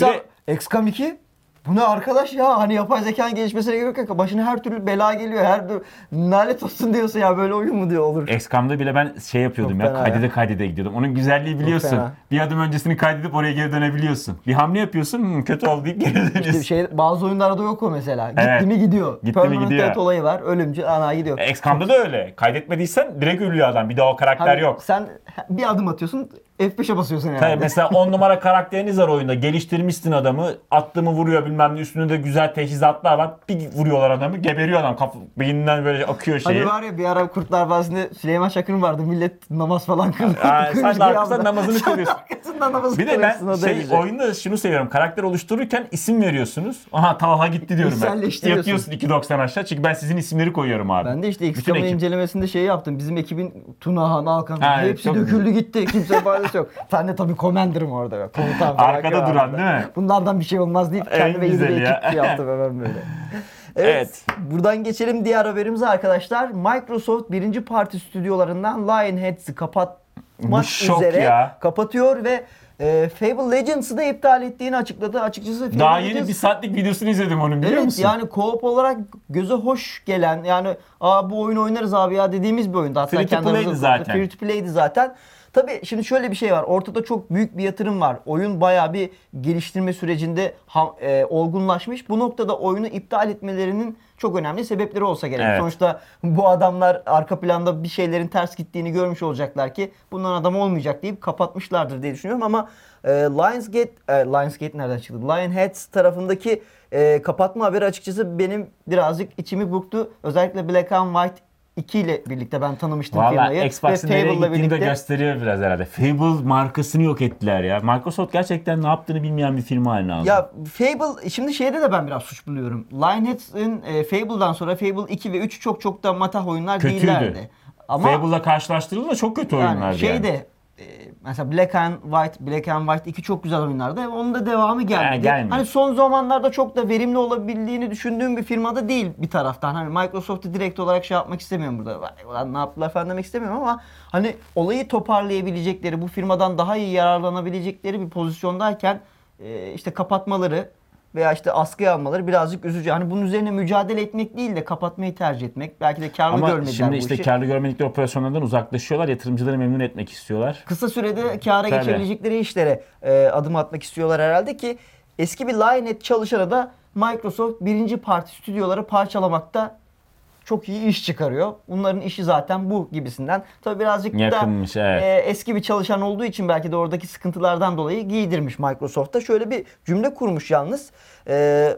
X COM iki bu ne arkadaş ya, hani yapay zekanın gelişmesine gerek yok. Başına her türlü bela geliyor. Her türlü nalet olsun diyorsun ya, böyle oyun mu diyor olur. X COM'da bile ben şey yapıyordum Çok ya, fena kaydede ya. kaydede gidiyordum. Onun güzelliği biliyorsun. fena. Bir adım öncesini kaydedip oraya geri dönebiliyorsun. Bir hamle yapıyorsun, "Hmm, kötü oldu" deyip geri dönüyorsun. İşte şey, bazı oyunlarda yok o mesela. Gitti Evet. mi gidiyor. Gitti mi Permanent gidiyor. death olayı var. Ölümcül ana gidiyor. X COM'da da öyle. Kaydetmediysen direkt ölüyor adam. Bir daha o karakter Hani yok. sen bir adım atıyorsun, F beşe basıyorsun yani. Tabii mesela on numara karakteriniz var oyunda. Geliştirmişsin adamı. Attığımı vuruyor bilmem ne. Üstünde de güzel teçhizatlar var. Bir vuruyorlar adamı. Geberiyor adam. Kaf beyninden böyle akıyor şeyi. Hani var ya bir ara Kurtlar Vadisi'nde Süleyman Çakır'ın vardı. Millet namaz falan kılıyor. Aa, sen de arkasından namazını kılıyorsun. Arkasından namazı Bir de kılıyorsun, ben o şey derece. oyunda şunu seviyorum. Karakter oluştururken isim veriyorsunuz. Aha Talha gitti diyorum ben. İçselleştiriyorsun. Yatıyorsun iki doksan aşağı. Çünkü ben sizin isimleri koyuyorum abi. Ben de işte X Bütün COM'un ekip. incelemesinde şey yaptım. Bizim ekibin Tunahan, Alkan Ha, evet, hepsi çok döküldü gitti. Kimse faydası yok. Ben de tabii Commander'ım orada. Komutan falan Arkada kıvamında. duran değil mi? Bunlardan bir şey olmaz deyip En kendime yeni bir güzeli ya. ekip şey yaptım hemen böyle. Evet, Evet. Buradan geçelim diğer haberimize arkadaşlar. Microsoft birinci parti stüdyolarından Lionheads'i kapatmak Bu şok üzere ya. kapatıyor ve e, Fable Legends'ı da iptal ettiğini açıkladı. Açıkçası Fable Daha yeni Legends- bir saatlik videosunu izledim onun, biliyor Evet musun? yani co-op olarak göze hoş gelen, yani aa bu oyunu oynarız abi ya dediğimiz bir oyundu. Hatta Free to kendi play'di aramızda zaten. Free to play'di zaten. Tabii şimdi şöyle bir şey var. Ortada çok büyük bir yatırım var. Oyun bayağı bir geliştirme sürecinde ha- e, olgunlaşmış. Bu noktada oyunu iptal etmelerinin çok önemli sebepleri olsa gerek. Evet. Sonuçta bu adamlar arka planda bir şeylerin ters gittiğini görmüş olacaklar ki bundan adam olmayacak deyip kapatmışlardır diye düşünüyorum ama e, Lionsgate, e, Lionsgate nereden çıktı? Lionheads tarafındaki e, kapatma haberi açıkçası benim birazcık içimi burktu. Özellikle Black and White iki ile birlikte ben tanımıştım Valla firmayı. Xbox'ın Ve nereye Fable'la gittiğini de birlikte. gösteriyor biraz herhalde. Fable markasını yok ettiler ya. Microsoft gerçekten ne yaptığını bilmeyen bir firma haline aldı. Ya Fable, şimdi şeyde de ben biraz suç buluyorum. Lionheads'in e, Fable'dan sonra Fable iki ve üç çok çok da matah oyunlar Kötüydü. değillerdi. Ama Fable'la karşılaştırıldığında çok kötü oyunlardı yani yani. şeyde e, mesela Black and White, Black and White iki çok güzel oyunlardı ve onun da devamı gelmedi. He, gelmedi. Hani son zamanlarda çok da verimli olabildiğini düşündüğüm bir firmada değil bir taraftan. Hani Microsoft'u direkt olarak şey yapmak istemiyorum burada. Vay ulan ne yaptılar falan demek istemiyorum ama hani olayı toparlayabilecekleri, bu firmadan daha iyi yararlanabilecekleri bir pozisyondayken e, işte kapatmaları veya işte askıya almaları birazcık üzücü. Hani bunun üzerine mücadele etmek değil de kapatmayı tercih etmek. Belki de karlı Ama görmediler şimdi bu işte işi. karlı görmedikleri operasyonlardan uzaklaşıyorlar. Yatırımcıları memnun etmek istiyorlar. Kısa sürede kâra Tabii. geçebilecekleri işlere e, adım atmak istiyorlar herhalde ki eski bir Lionhead çalışanı da Microsoft birinci parti stüdyoları parçalamakta çok iyi iş çıkarıyor. Bunların işi zaten bu gibisinden. Tabii birazcık Yakınmış, da evet. e, eski bir çalışan olduğu için belki de oradaki sıkıntılardan dolayı giydirmiş Microsoft'ta. Şöyle bir cümle kurmuş yalnız. E,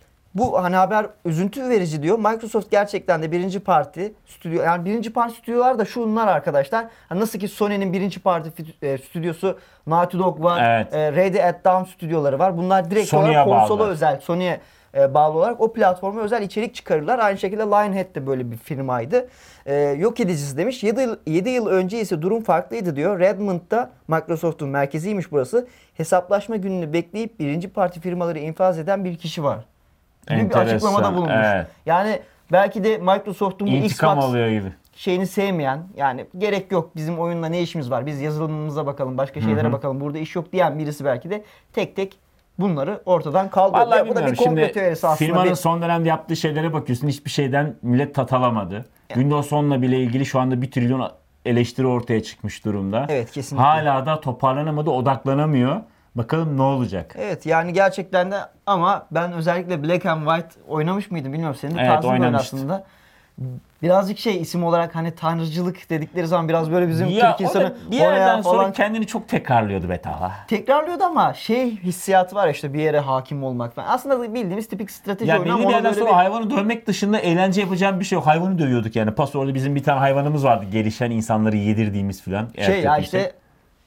Bu hani haber üzüntü verici diyor. Microsoft gerçekten de birinci parti stüdyo, yani birinci parti stüdyolar da şunlar arkadaşlar. Hani nasıl ki Sony'nin birinci parti fi- e, stüdyosu Naughty Dog var, Evet. e, Ready at Dawn stüdyoları var. Bunlar direkt Sony'ye olarak konsola bağlı. özel, Sony'ye e, bağlı olarak o platforma özel içerik çıkarırlar. Aynı şekilde Lionhead de böyle bir firmaydı. E, yok edicisi demiş. yedi yıl, yedi yıl önce ise durum farklıydı diyor. Redmond'da Microsoft'un merkeziymiş burası. Hesaplaşma gününü bekleyip birinci parti firmaları infaz eden bir kişi var gibi bir Enteresan, açıklamada bulunmuş. evet. Yani belki de Microsoft'un bu İntikam Xbox alıyor gibi. şeyini sevmeyen, yani gerek yok bizim oyunla ne işimiz var, biz yazılımımıza bakalım, başka şeylere bakalım, burada iş yok diyen birisi belki de tek tek bunları ortadan kaldırıyor. Vallahi Ya bu da bir bilmiyorum. komplo Şimdi teorisi aslında. firmanın Bir- son dönemde yaptığı şeylere bakıyorsun. Hiçbir şeyden millet tat alamadı. Windows onla bile ilgili şu anda bir trilyon eleştiri ortaya çıkmış durumda. Evet, kesinlikle. Hala da toparlanamadı, odaklanamıyor. Bakalım ne olacak? Evet yani gerçekten de ama ben özellikle Black and White oynamış mıydım bilmiyorum. Senin de Evet, tarzın böyle oynamıştım. aslında. Birazcık şey isim olarak hani tanrıcılık dedikleri zaman biraz böyle bizim Ya Türk o da insanı bir yerden oraya sonra falan kendini çok tekrarlıyordu be Talha. tekrarlıyordu ama şey hissiyatı var ya, işte bir yere hakim olmak falan. Aslında bildiğimiz tipik strateji Ya oyunu belli ama bir ona yerden böyle sonra bir- hayvanı dövmek dışında eğlence yapacağım bir şey yok. Hayvanı dövüyorduk yani. Pas orada bizim bir tane hayvanımız vardı. Gelişen insanları yedirdiğimiz falan. eğer şey ya kötüyse. işte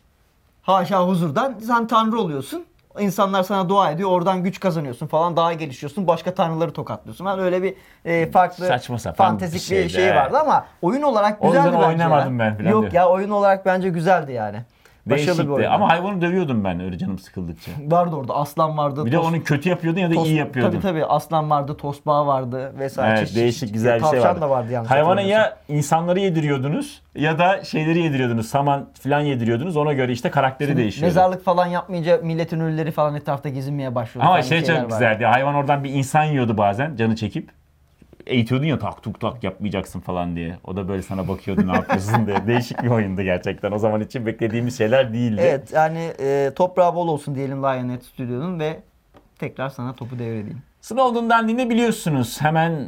haşa huzurdan sen tanrı oluyorsun. İnsanlar sana dua ediyor. Oradan güç kazanıyorsun falan. Daha gelişiyorsun. Başka tanrıları tokatlıyorsun. Yani öyle bir e, farklı Saçma sapan fantezik bir bir, şeydi, şey evet. vardı ama oyun olarak O güzeldi yüzden bence oynamadım ya. ben falan Yok diyor. ya oyun olarak bence güzeldi yani. Başarılı bir Değişikti. oyun. Ama hayvanı dövüyordum ben öyle canım sıkıldıkça. Vardı orada aslan vardı. Bir de tos- onu kötü yapıyordun ya da tos- iyi yapıyordun. Tabii tabii aslan vardı, tosbağa vardı vesaire. Evet, Çeşit değişik çeşit. güzel bir şey Tavşan vardı. da vardı yalnız. Hayvana hatırlamıyorsam. ya insanları yediriyordunuz ya da şeyleri yediriyordunuz. Saman falan yediriyordunuz. Ona göre işte karakteri değişiyordu. Mezarlık falan yapmayınca milletin ölüleri falan etrafta gezinmeye başlıyordu. Ama falan şey şeyler çok vardı. güzeldi. Hayvan oradan bir insan yiyordu bazen canı çekip. Eğitiyordun ya tak tuk tak yapmayacaksın falan diye. O da böyle sana bakıyordu ne yapıyorsun diye. Değişik bir oyundu gerçekten. O zaman için beklediğimiz şeyler değildi. Evet yani e, toprağı bol olsun diyelim Lionhead Studio'nun ve tekrar sana topu devredeyim. Snowden'dan dinleyebiliyorsunuz. Hemen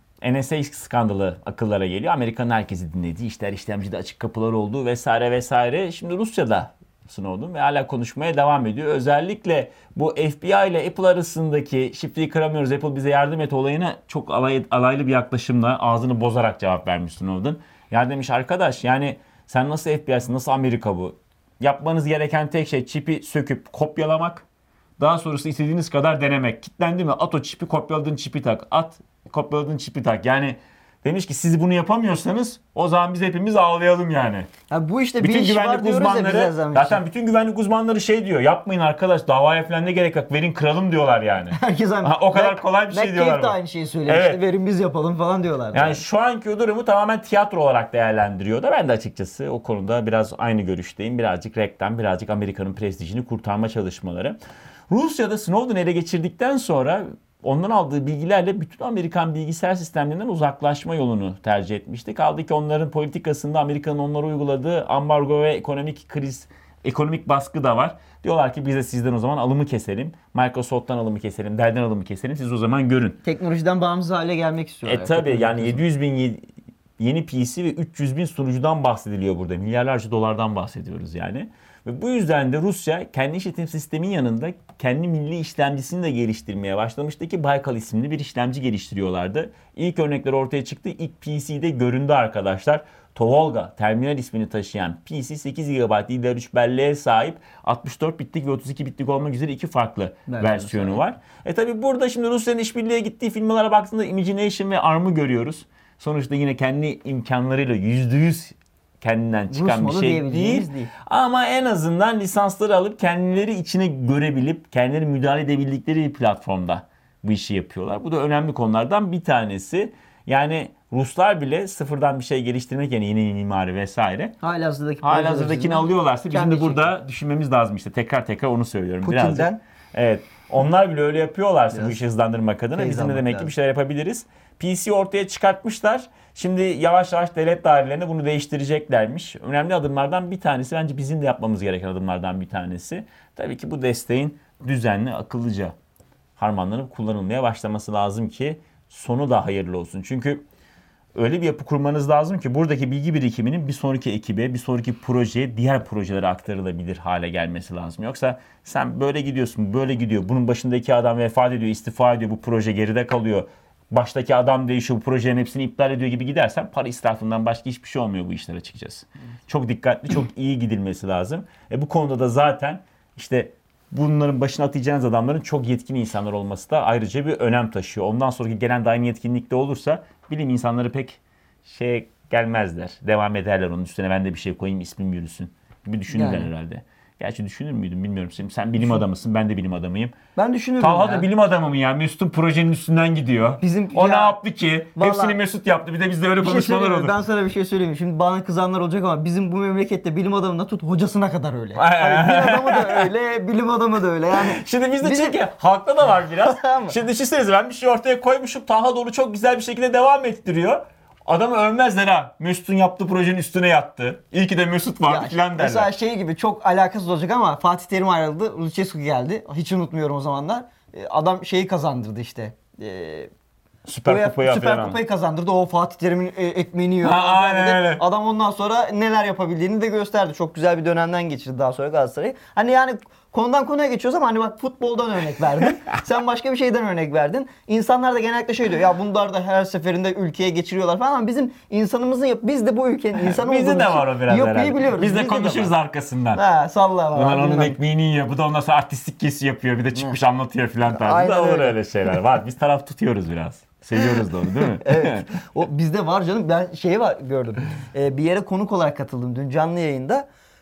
N S A skandalı akıllara geliyor. Amerika'nın herkesi dinlediği, işler işlemcide açık kapılar olduğu vesaire vesaire. Şimdi Rusya'da Snowden ve hala konuşmaya devam ediyor. Özellikle bu F B I ile Apple arasındaki şifreyi kıramıyoruz, Apple bize yardım et olayına çok alay, alaylı bir yaklaşımla ağzını bozarak cevap vermiş Snowden. Ya demiş arkadaş yani sen nasıl F B I'sin, nasıl Amerika bu? Yapmanız gereken tek şey çipi söküp kopyalamak. Daha sonrası istediğiniz kadar denemek. Kitlendi mi? At o çipi, kopyaladığın çipi tak. At, kopyaladığın çipi tak. Yani demiş ki siz bunu yapamıyorsanız o zaman biz hepimiz ağlayalım yani. Ha, bu işte Bütün bir iş var güvenlik diyoruz ya biz her uzmanları zaman zaten için. bütün güvenlik uzmanları şey diyor. Yapmayın arkadaş davaya falan ne gerek yok. Verin kıralım diyorlar yani. Herkes aynı. Ha, o kadar kolay bir şey Mac diyorlar Cave de bu. aynı şeyi söylemişti. Evet. Verin biz yapalım falan diyorlar. Yani şu anki durumu tamamen tiyatro olarak değerlendiriyor da ben de açıkçası o konuda biraz aynı görüşteyim. Birazcık reklam, birazcık Amerika'nın prestijini kurtarma çalışmaları. Rusya'da Snowden ele geçirdikten sonra ondan aldığı bilgilerle bütün Amerikan bilgisayar sistemlerinden uzaklaşma yolunu tercih etmişti. Kaldı ki onların politikasında Amerika'nın onlara uyguladığı ambargo ve ekonomik kriz, ekonomik baskı da var. Diyorlar ki biz de sizden o zaman alımı keselim. Microsoft'tan alımı keselim, Dell'den alımı keselim. Siz o zaman görün. Teknolojiden bağımsız hale gelmek istiyorlar. E tabi Teknoloji yani kısmı. yedi yüz bin yeni P C ve üç yüz bin sunucudan bahsediliyor burada. Milyarlarca dolardan bahsediyoruz yani. Ve bu yüzden de Rusya kendi işletim sistemin yanında kendi milli işlemcisini de geliştirmeye başlamıştı ki Baykal isimli bir işlemci geliştiriyorlardı. İlk örnekler ortaya çıktı. İlk P C'de göründü arkadaşlar. Tovolga terminal ismini taşıyan P C sekiz gigabayt D D R üç belleğe sahip altmış dört bitlik ve otuz iki bitlik olmak üzere iki farklı Versiyonu versiyonu sahip. var. E tabi burada şimdi Rusya'nın işbirliğe gittiği firmalara baktığında Imagination ve ARM'ı görüyoruz. Sonuçta yine kendi imkanlarıyla yüzde yüz kendinden çıkan bir malı şey diyebileceğimiz değil. değil. Ama en azından lisansları alıp kendileri içine görebilip kendileri müdahale edebildikleri bir platformda bu işi yapıyorlar. Bu da önemli konulardan bir tanesi. Yani Ruslar bile sıfırdan bir şey geliştirmek yani yeni mimari vesaire. Halihazırdaki Halihazırdakini alıyorlarsa bizim kendi de burada düşünmemiz lazım işte. Tekrar tekrar onu söylüyorum. Putin'den Birazcık. Evet. Onlar bile öyle yapıyorlarsa Biraz bu işi hızlandırmak adına feyz bizim de almak demek ki lazım. bir şeyler yapabiliriz. P C ortaya çıkartmışlar. Şimdi yavaş yavaş devlet dairelerine bunu değiştireceklermiş. Önemli adımlardan bir tanesi bence bizim de yapmamız gereken adımlardan bir tanesi. Tabii ki bu desteğin düzenli, akıllıca harmanlanıp kullanılmaya başlaması lazım ki sonu da hayırlı olsun. Çünkü öyle bir yapı kurmanız lazım ki buradaki bilgi birikiminin bir sonraki ekibe, bir sonraki projeye, diğer projelere aktarılabilir hale gelmesi lazım. Yoksa sen böyle gidiyorsun, böyle gidiyor. Bunun başındaki adam vefat ediyor, istifa ediyor, bu proje geride kalıyor. Baştaki adam değişiyor, bu projelerin hepsini iptal ediyor gibi gidersen para israfından başka hiçbir şey olmuyor bu işler açıkçası. Çok dikkatli, çok iyi gidilmesi lazım. E bu konuda da zaten işte bunların başına atacağınız adamların çok yetkin insanlar olması da ayrıca bir önem taşıyor. Ondan sonraki gelen de aynı yetkinlikte olursa bilim insanları pek şey gelmezler. Devam ederler onun üstüne ben de bir şey koyayım ismim yürüsün gibi düşünürler Yani. herhalde. Gerçi düşünür müydüm bilmiyorum. Sen, sen bilim adamısın ben de bilim adamıyım. Ben düşünürüm Talha ya. da bilim adamı mı ya? Mesut'un projenin üstünden gidiyor. Bizim- o ya, ne yaptı ki? vallahi- Hepsini Mesut yaptı. Bir de bizde öyle Bir şey konuşmalar söyleyeyim mi? oldu. Ben sana bir şey söyleyeyim mi? Şimdi bana kızanlar olacak ama bizim bu memlekette bilim adamına tut hocasına kadar öyle. Ay, ay, Hani ay. bilim adamı da öyle, bilim adamı da öyle. Yani Şimdi bizde Bizim- çünkü halkta da var biraz. Tamam. Şimdi düşünsenize ben bir şey ortaya koymuşum. Talha da onu çok güzel bir şekilde devam ettiriyor. Adamı övmezler ha. Mesut'un yaptığı projenin üstüne yattı. İyi ki de Mesut vardı ya, falan derler. mesela şey gibi çok alakasız olacak ama Fatih Terim ayrıldı. Lucescu geldi. Hiç unutmuyorum o zamanlar. E, Adam şeyi kazandırdı işte. E, Süper UEFA Kupayı Süper falan. Kupayı kazandırdı. O Fatih Terim'in e, ekmeğini yiyor. Ha, aynen Dedi. öyle. Adam ondan sonra neler yapabildiğini de gösterdi. Çok güzel bir dönemden geçirdi daha sonra Galatasaray'ı. Hani yani konudan konuya geçiyoruz ama hani bak futboldan örnek verdin. Sen başka bir şeyden örnek verdin. İnsanlar da genellikle şey diyor. Ya bunlar da her seferinde ülkeye geçiriyorlar falan ama bizim insanımızın yap biz de bu ülkenin insanı Bizde olduğumuz de var o biraz yapıyı herhalde. biliyoruz. Biz de Bizde konuşuruz var. arkasından. Ha salla Ulan var. onun bilmem. ekmeğini yiyor. Bu da ondan sonra artistik kesi yapıyor. Bir de çıkmış anlatıyor filan tarzında. Aynen Olur öyle. öyle şeyler. Var. Biz taraf tutuyoruz biraz. Seviyoruz da onu değil mi? Evet. O bizde var canım. Ben şey var gördüm. Ee, bir yere konuk olarak katıldım dün canlı yayında.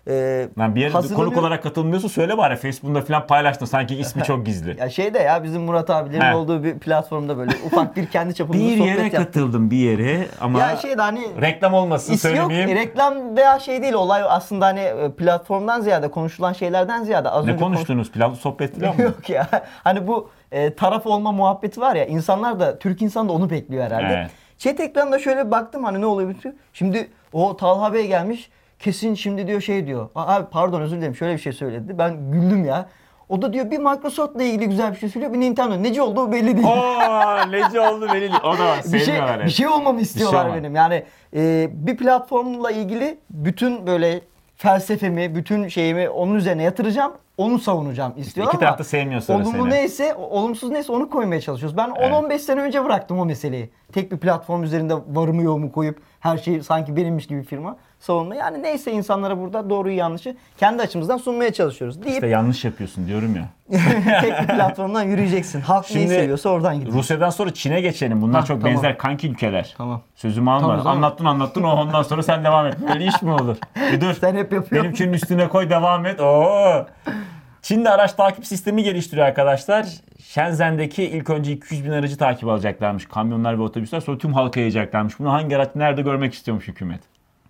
e, Lan bir yere hazırlanıyor. konuk olarak katılmıyorsa söyle bari, Facebook'ta falan paylaştın sanki ismi çok gizli. Ya şeyde ya bizim Murat abilerin He. olduğu bir platformda böyle ufak bir kendi çapımızda Bir sohbet yere yaptık. katıldım, bir yere ama Ya şeyde hani reklam olmasın İs yok, söylemeyeyim. reklam veya şey değil, olay aslında hani e, platformdan ziyade, konuşulan şeylerden ziyade az Ne önce konuş- konuştunuz? Pilavlı sohbet falan mı? Yok ya. Hani bu e, taraf olma muhabbeti var ya, insanlar da, Türk insan da onu bekliyor herhalde. Evet. Chat ekranında şöyle bir baktım, hani ne oluyor bütün. Şimdi o Talha Bey gelmiş. Kesin şimdi diyor şey diyor. Abi pardon özür dilerim, şöyle bir şey söyledi. Ben güldüm ya. O da diyor bir Microsoft'la ilgili güzel bir şey söylüyor. Bir Nintendo. Neci olduğu belli değil. Ooo neci oldu belli değil. O da var. bir şey Sevmiyorlar. bir şey olmamı istiyorlar olma. benim. Yani e, bir platformla ilgili bütün böyle felsefemi, bütün şeyimi onun üzerine yatıracağım. Onu savunacağım istiyorlar İki ama taraf da sevmiyor sonra olumlu seni. neyse, olumsuz neyse onu koymaya çalışıyoruz. Ben Evet. on on beş sene önce bıraktım o meseleyi. Tek bir platform üzerinde varımı yoğumu koyup her şey sanki benimmiş gibi firma savunma. Yani neyse, insanlara burada doğruyu yanlışı kendi açımızdan sunmaya çalışıyoruz deyip İşte yanlış yapıyorsun diyorum ya. tek bir platformdan yürüyeceksin. Halk neyi Şimdi seviyorsa oradan gideceksin. Rusya'dan sonra Çin'e geçelim. Bunlar Hah, çok tamam. benzer kanki ülkeler. Tamam. Sözümü alma. Tamam, tamam. Anlattın anlattın o ondan sonra sen devam et. Böyle iş mi olur? Bir dur. Sen hep yapıyorsun. Benimkinin üstüne koy, devam et. Oo. Çin'de araç takip sistemi geliştiriyor arkadaşlar. Shenzhen'deki ilk önce iki yüz bin aracı takip alacaklarmış. Kamyonlar ve otobüsler, sonra tüm halka yayacaklarmış. Bunu hangi araç nerede görmek istiyormuş hükümet.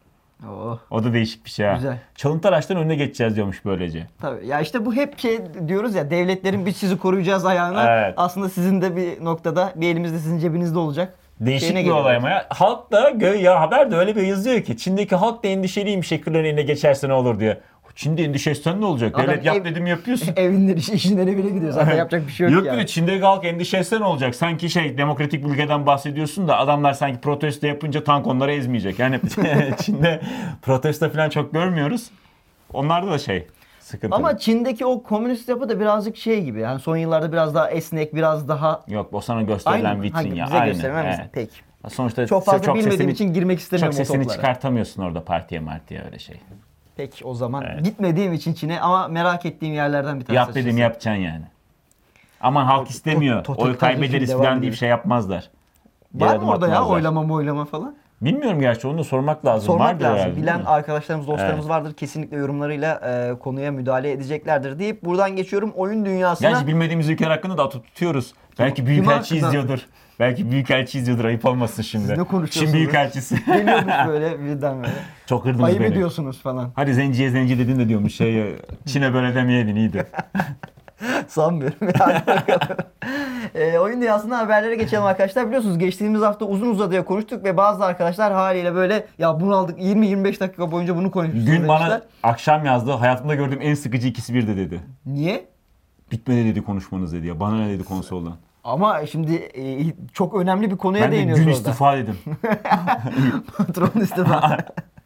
Oh. O da değişik bir şey ha. Güzel. Çalıntı araçların önüne geçeceğiz diyormuş böylece. Tabii ya, işte bu hep şey diyoruz ya, devletlerin biz sizi koruyacağız ayağına. Evet. Aslında sizin de bir noktada bir elimizde sizin cebinizde olacak. Değişik Şeyine bir geliyor. olay ama ya. Halk da gö- ya haber de öyle bir yazıyor ki Çin'deki halk da endişeliymiş hackerların eline geçerse ne olur diye. Çin'de endişe etsen ne olacak? Adam Devlet yap ev- dedim yapıyorsun. Evinler işi işinden evine gidiyor zaten, yapacak bir şey yok, Yok yani. diyor, Çin'deki halk endişe etse ne olacak? Sanki şey, demokratik bir ülkeden bahsediyorsun da adamlar sanki protesto yapınca tank onları ezmeyecek. Yani Çin'de protesto falan çok görmüyoruz. Onlarda da şey sıkıntı. Ama Çin'deki o komünist yapı da birazcık şey gibi. Yani son yıllarda biraz daha esnek, biraz daha Yok, o sana gösterilen aynı mı? vitrin Hangi- ya. bize Aynen. gösterilen evet. vitrin. Peki. Sonuçta Çok fazla bilmediğim sesini, için girmek istemiyorum çok o sesini toplara. çıkartamıyorsun orada partiye martiye öyle şey. Peki o zaman Evet. gitmediğim için Çin'e, ama merak ettiğim yerlerden bir tanesi. Yap dedim açıkçası. yapacaksın yani. Aman halk istemiyor. to- Oy totaliter kaybederiz rejim devam falan diye ediyor. bir şey yapmazlar. Bir Var adım mı orada ya atmazlar. oylama oylama falan? Bilmiyorum gerçi, onu da sormak lazım. Sormak Vardır lazım. herhalde, Bilen değil mi? arkadaşlarımız, dostlarımız Evet. vardır. Kesinlikle yorumlarıyla e, konuya müdahale edeceklerdir deyip buradan geçiyorum oyun dünyasına. Gerçi bilmediğimiz ülkeler hakkında da atıp tutuyoruz. Belki Büyükelçi hakkında? izliyordur. Belki Büyükelçi izliyordur. Ayıp olmasın şimdi. ne konuşuyorsunuz? Çin Büyükelçisi. Geliyormuş böyle birden böyle. Çok kırdınız Ayıp beni. ediyorsunuz falan. Hadi zenciye zenci dedin de diyormuş şey. Çin'e böyle demeyeydin iyiydi. Sanmıyorum. Yani bakalım. e, oyun dünyasında haberlere geçelim arkadaşlar. Biliyorsunuz geçtiğimiz hafta uzun uzadıya konuştuk ve bazı arkadaşlar haliyle böyle ya bunu aldık, yirmi yirmi beş dakika boyunca bunu konuştuk. Gün bana akşam yazdı. Hayatımda gördüğüm en sıkıcı ikisi birdi dedi. Niye? Bitmedi dedi konuşmanız dedi ya. Bana ne dedi konsoldan. Ama şimdi e, çok önemli bir konuya Ben de değiniyoruz gün orada. istifa dedim. Patron istifa.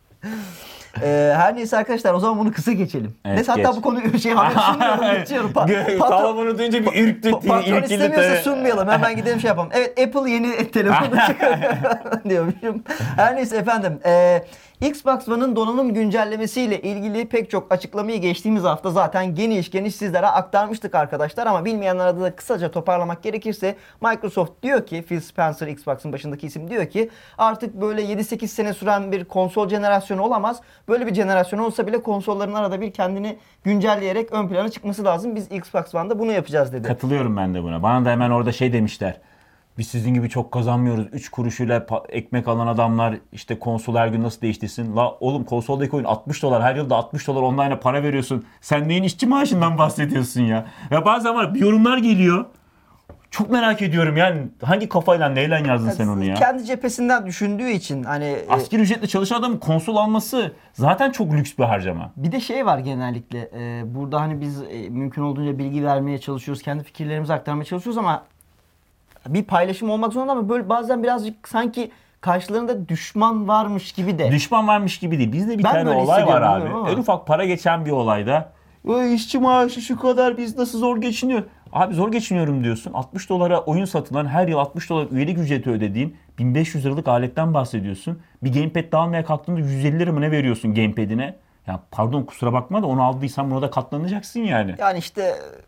Ee, her neyse arkadaşlar, o zaman bunu kısa geçelim. Evet, Neyse, hatta geç. bu konuyu şey haber sunmayalım, geçiyorum. Pa- patron, Tamam, bunu duyunca bir ürktü. pa- patron irkildi istemiyorsa tabii. sunmayalım. Hemen gidelim şey yapalım. Evet, Apple yeni telefonu çıkarıyor diyormuşum. Her neyse efendim. Ee, Xbox One'ın donanım güncellemesiyle ilgili pek çok açıklamayı geçtiğimiz hafta zaten geniş geniş sizlere aktarmıştık arkadaşlar, ama bilmeyenlere de kısaca toparlamak gerekirse Microsoft diyor ki, Phil Spencer, Xbox'ın başındaki isim, diyor ki artık böyle yedi sekiz sene süren bir konsol jenerasyonu olamaz. Böyle bir jenerasyon olsa bile konsolların arada bir kendini güncelleyerek ön plana çıkması lazım. Biz Xbox One'da bunu yapacağız dedi. Katılıyorum ben de buna. Bana da hemen orada şey demişler. Biz sizin gibi çok kazanmıyoruz. üç kuruşuyla pa- ekmek alan adamlar işte konsol her gün nasıl değiştirsin? La oğlum, konsoldaki oyun altmış dolar. Her yılda altmış dolar online'a para veriyorsun. Sen neyin işçi maaşından bahsediyorsun ya? Ya bazen var bir yorumlar geliyor. Çok merak ediyorum yani. Hangi kafayla neyle yazdın sen onu ya? Kendi cephesinden düşündüğü için hani e, Asgari ücretle çalışan adamın konsol alması zaten çok lüks bir harcama. bir de şey var genellikle. e, burada hani biz e, mümkün olduğunca bilgi vermeye çalışıyoruz. Kendi fikirlerimizi aktarmaya çalışıyoruz ama bir paylaşım olmak zorunda, ama böyle bazen birazcık sanki karşılarında düşman varmış gibi de. Düşman varmış gibi değil. Bizde bir Ben tane böyle olay var hissediyorum, abi. bilmiyorum ama. En ufak para geçen bir olayda. "Vay, işçi maaşı şu kadar, biz nasıl zor geçiniyor?" Abi zor geçiniyorum diyorsun. altmış dolara oyun satılan, her yıl altmış dolar üyelik ücreti ödediğin bin beş yüz liralık aletten bahsediyorsun. Bir gamepad de almaya kalktığında yüz elli lira mı ne veriyorsun gamepad'ine? Ya pardon, kusura bakma da onu aldıysan buna da katlanacaksın yani. Yani işte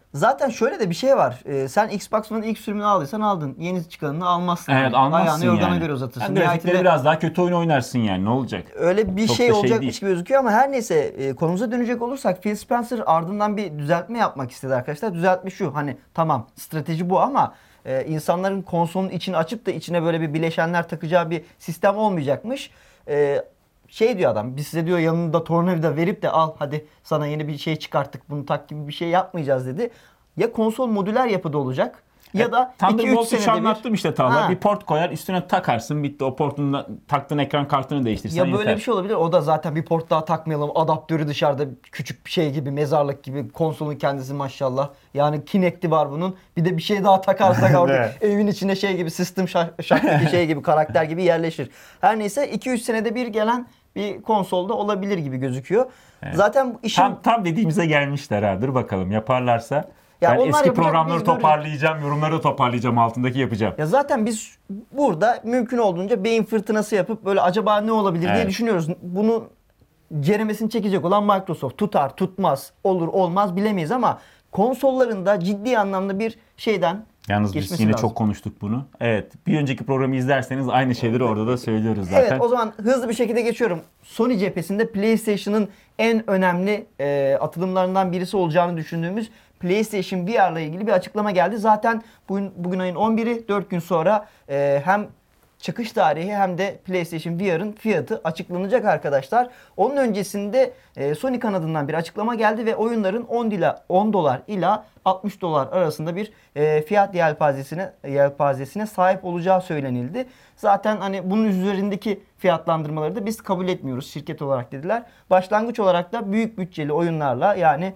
Zaten şöyle de bir şey var. Ee, sen Xbox One'ın ilk sürümünü aldıysan aldın. Yeni çıkanını almazsın. Evet, Yani. almazsın Ayağını yorgana yani. göre uzatırsın. Yani grafikleri Nihayetinde biraz daha kötü oyun oynarsın yani, ne olacak? öyle bir Çok şey da şey olacakmış değil. gibi gözüküyor ama her neyse e, konumuza dönecek olursak Phil Spencer ardından bir düzeltme yapmak istedi arkadaşlar. Düzeltme şu, hani tamam strateji bu ama e, insanların konsolun içini açıp da içine böyle bir bileşenler takacağı bir sistem olmayacakmış. E, şey diyor adam, biz size diyor yanında tornavida verip de al hadi sana yeni bir şey çıkarttık bunu tak gibi bir şey yapmayacağız dedi. Ya konsol modüler yapıda olacak ya da iki üç Thunderbolt üçü senede bir... anlattım işte Talha. Ha. Bir port koyar, üstüne takarsın, bitti. O portun taktığın ekran kartını değiştirsen Ya böyle yeter. bir şey olabilir. O da zaten bir port daha takmayalım. Adaptörü dışarıda küçük bir şey gibi, mezarlık gibi. Konsolun kendisi maşallah. Yani Kinect'i var bunun. Bir de bir şey daha takarsak artık Evet. evin içine şey gibi, System Shock'taki şey gibi, karakter gibi yerleşir. Her neyse iki üç senede bir gelen bir konsolda olabilir gibi gözüküyor. Zaten bu işin... Tam, tam dediğimize gelmişler ha. Dur bakalım yaparlarsa. Ya ben onlar eski yapacak, programları biz böyle- toparlayacağım, yorumları da toparlayacağım, altındaki yapacağım. Ya zaten biz burada mümkün olduğunca beyin fırtınası yapıp böyle acaba ne olabilir diye Evet. düşünüyoruz. Bunu ceremesini çekecek olan Microsoft. Tutar, tutmaz, olur, olmaz bilemeyiz ama konsollarında ciddi anlamda bir şeyden Yalnız biz geçmesi yine lazım. çok konuştuk bunu. Evet, bir önceki programı izlerseniz aynı şeyleri orada da söylüyoruz zaten. Evet, o zaman hızlı bir şekilde geçiyorum. Sony cephesinde PlayStation'ın en önemli e, atılımlarından birisi olacağını düşündüğümüz PlayStation V R ile ilgili bir açıklama geldi. Zaten bugün, bugün ayın on biri, dört gün sonra e, hem çıkış tarihi hem de PlayStation V R'ın fiyatı açıklanacak arkadaşlar. Onun öncesinde e, Sony kanadından bir açıklama geldi ve oyunların on dolar ila altmış dolar arasında bir e, fiyat yelpazesine yelpazesine sahip olacağı söylenildi. Zaten hani bunun üzerindeki fiyatlandırmaları da biz kabul etmiyoruz şirket olarak dediler. Başlangıç olarak da büyük bütçeli oyunlarla, yani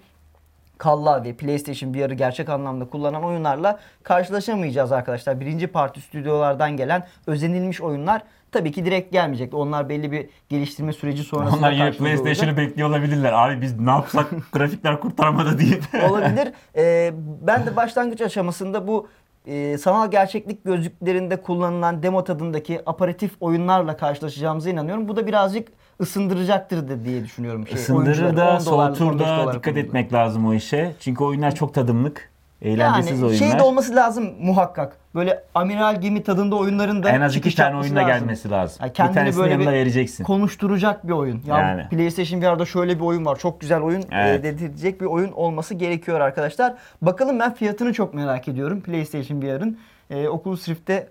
Kalla ve PlayStation V R'ı gerçek anlamda kullanan oyunlarla karşılaşamayacağız arkadaşlar. Birinci parti stüdyolardan gelen özenilmiş oyunlar tabii ki direkt gelmeyecek. Onlar belli bir geliştirme süreci sonrasında Onlar yine karşımıza olacak. PlayStation'ı bekliyor olabilirler. Abi biz ne yapsak grafikler kurtarmadı diye. Olabilir. Ee, ben de başlangıç aşamasında bu e, sanal gerçeklik gözlüklerinde kullanılan demo tadındaki aparatif oyunlarla karşılaşacağımıza inanıyorum. Bu da birazcık ısındıracaktır da diye düşünüyorum. Şey, Isındırır oyuncuları da, on dolar, on beş soğutur da, dolar dikkat konusunda. etmek lazım o işe. Çünkü oyunlar çok tadımlık, eğlencesiz Yani oyunlar. şey de olması lazım muhakkak. Böyle amiral gemi tadında oyunların da En az iki çıkış tane yapması oyunda lazım. gelmesi lazım. Yani Bir kendini tanesini böyle yanında bir vereceksin. konuşturacak bir oyun. Ya Yani. PlayStation V R'da şöyle bir oyun var. Çok güzel oyun Evet. e, dedirtecek bir oyun olması gerekiyor arkadaşlar. Bakalım, ben fiyatını çok merak ediyorum PlayStation V R'ın. E, Oculus Rift'te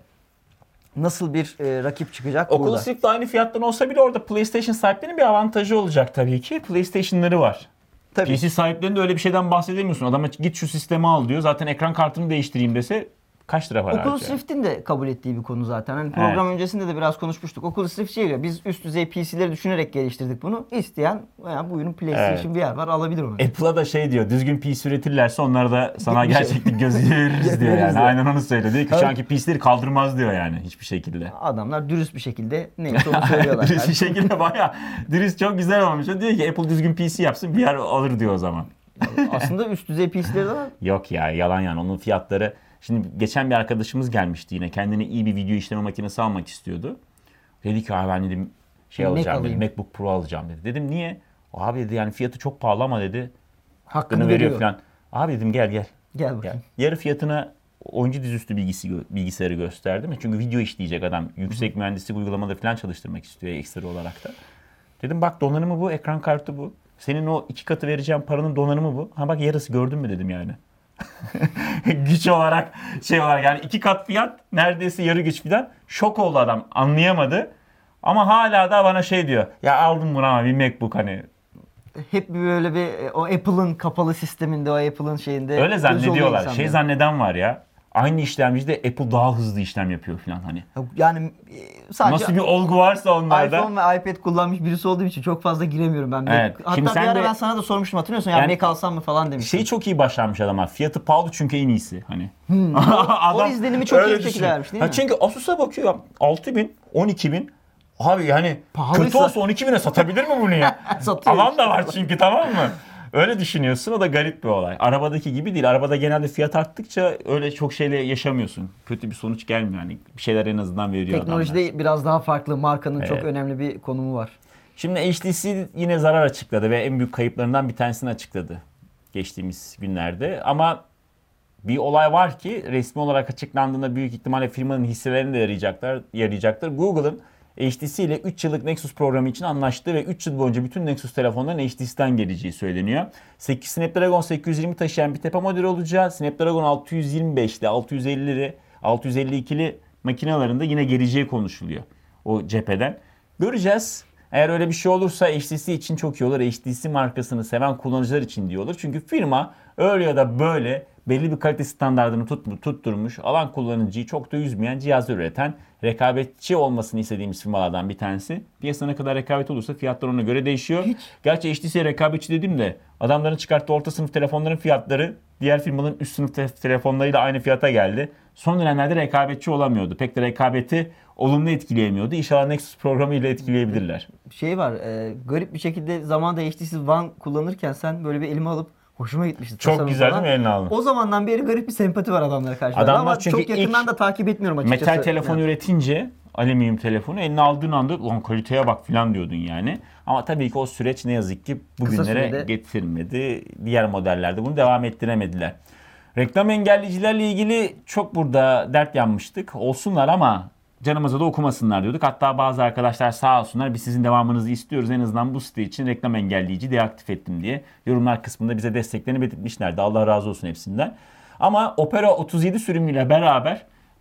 nasıl bir e, rakip çıkacak burada? Oculus Rift aynı fiyattan olsa bile orada PlayStation sahiplerinin bir avantajı olacak tabii ki. PlayStation'ları var. Tabii. P C sahiplerinde öyle bir şeyden bahsedemiyorsun. Adama git şu sistemi al diyor. Zaten ekran kartını değiştireyim dese kaç lira para Oculus harcar? Rift'in de kabul ettiği bir konu zaten. Hani program öncesinde de biraz konuşmuştuk. Oculus Rift şey diyor. Biz üst düzey P C'leri düşünerek geliştirdik bunu. İsteyen veya bu ürün PlayStation V R var, alabilir onu. Apple'a da şey diyor, düzgün P C üretirlerse onlar da sana Bir şey. gerçeklik gözüyle veririz diyor Veririz yani. diyor. Aynen onu söylüyor. Diyor ki Evet. şu anki P C'leri kaldırmaz diyor yani hiçbir şekilde. Adamlar dürüst bir şekilde neyse onu söylüyorlar. Dürüst bir Yani. şekilde bayağı dürüst, çok güzel olmuş. O diyor ki Apple düzgün P C yapsın, V R alır diyor o zaman. Aslında üst düzey P C'leri de var. Yok ya, yalan yani, onun fiyatları. Şimdi geçen bir arkadaşımız gelmişti yine, kendine iyi bir video işleme makinesi almak istiyordu. Dedi ki abi ben dedim şey Mac alacağım dedi, alayım. MacBook Pro alacağım dedi. Dedim niye? Abi dedi yani fiyatı çok pahalı ama dedi Hakkını hakkını veriyor veriyor. falan. Abi dedim gel gel. Gel Gel. bakayım. Yarı fiyatına oyuncu dizüstü bilgisi, bilgisayarı gösterdi mi? Çünkü video işleyecek adam. Yüksek mühendislik uygulamada falan çalıştırmak istiyor ekstra olarak da. Dedim bak donanımı bu, ekran kartı bu. Senin o iki katı vereceğim paranın donanımı bu. Ha bak yarısı, gördün mü dedim yani. Güç olarak şey olarak yani iki kat fiyat, neredeyse yarı güç falan. Şok oldu adam, anlayamadı. Ama hala da bana şey diyor. Ya aldım bunu ama bir MacBook hani. Hep böyle bir e, o Apple'ın kapalı sisteminde, o Apple'ın şeyinde. Öyle göz oluyor zannediyorlar. insanların. Şey zanneden var ya. Aynı işlemcide Apple daha hızlı işlem yapıyor falan hani. Yani e, sadece Nasıl bir olgu varsa onlarda. iPhone ve iPad kullanmış birisi olduğum için çok fazla giremiyorum ben. Evet. Hatta Şimdi bir sen ara de- ben sana da sormuştum, hatırlıyorsun ya, Yani- Mac alsam mı falan demiştim. Şeyi çok iyi başarmış adamlar. Fiyatı pahalı çünkü en iyisi hani. o izlenimi çok iyi öyle bir şekilde düşünüyor. vermiş değil Ha, mi? çünkü Asus'a bakıyor altı bin, on iki bin. Abi yani Pahalıysa- kötü olsa on iki bine satabilir mi bunu ya? Satıyor Alan işte. da var çünkü, tamam mı? Öyle düşünüyorsun, o da garip bir olay. Arabadaki gibi değil. Arabada genelde fiyat arttıkça öyle çok şeyle yaşamıyorsun. Kötü bir sonuç gelmiyor yani. Bir şeyler en azından veriyor adamlar. Teknolojide biraz daha farklı. Markanın çok Evet. önemli bir konumu var. Şimdi H T C yine zarar açıkladı ve en büyük kayıplarından bir tanesini açıkladı geçtiğimiz günlerde. Ama bir olay var ki resmi olarak açıklandığında büyük ihtimalle firmanın hisselerini de yarayacaklar, yarayacaktır. Google'ın H T C ile üç yıllık Nexus programı için anlaştığı ve üç yıl boyunca bütün Nexus telefonların H T C'den geleceği söyleniyor. Snapdragon sekiz yüz yirmi taşıyan bir tepe modeli olacağı, Snapdragon altı yüz yirmi beşli, altı yüz elli, altı yüz elli ikili makinelerinde yine geleceği konuşuluyor o cepheden. Göreceğiz. Eğer öyle bir şey olursa H T C için çok iyi olur. H T C markasını seven kullanıcılar için diye olur. Çünkü firma öyle ya da böyle belli bir kalite standartını tut, tutturmuş, alan kullanıcıyı çok da üzmeyen cihazlar üreten, rekabetçi olmasını istediğimiz firmalardan bir tanesi. Piyasada ne kadar rekabet olursa fiyatlar ona göre değişiyor. Hiç. Gerçi H T C'ye rekabetçi dedim de adamların çıkarttığı orta sınıf telefonların fiyatları diğer firmaların üst sınıf te- telefonlarıyla aynı fiyata geldi. Son dönemlerde rekabetçi olamıyordu. Pek de rekabeti olumlu etkileyemiyordu. İnşallah Nexus programıyla etkileyebilirler. Şey var, e, garip bir şekilde zamanında H T C One kullanırken sen böyle bir elime alıp hoşuma gitmişti. Çok güzel falan. Değil mi, eline aldın? O zamandan beri garip bir sempati var adamlara karşı. Adamlar ama çünkü çok yakından da takip etmiyorum açıkçası. Metal telefonu yani. Üretince alüminyum telefonu eline aldığın anda lan kaliteye bak falan diyordun yani. Ama tabii ki o süreç ne yazık ki bugünlere sürede getirmedi. Diğer modellerde bunu devam ettiremediler. Reklam engelleyicilerle ilgili çok burada dert yanmıştık. Olsunlar ama canımıza da okumasınlar diyorduk. Hatta bazı arkadaşlar sağ olsunlar biz sizin devamınızı istiyoruz. En azından bu site için reklam engelleyici deaktif ettim diye yorumlar kısmında bize desteklerini belirtmişlerdi. Allah razı olsun hepsinden. Ama Opera otuz yedi sürümüyle beraber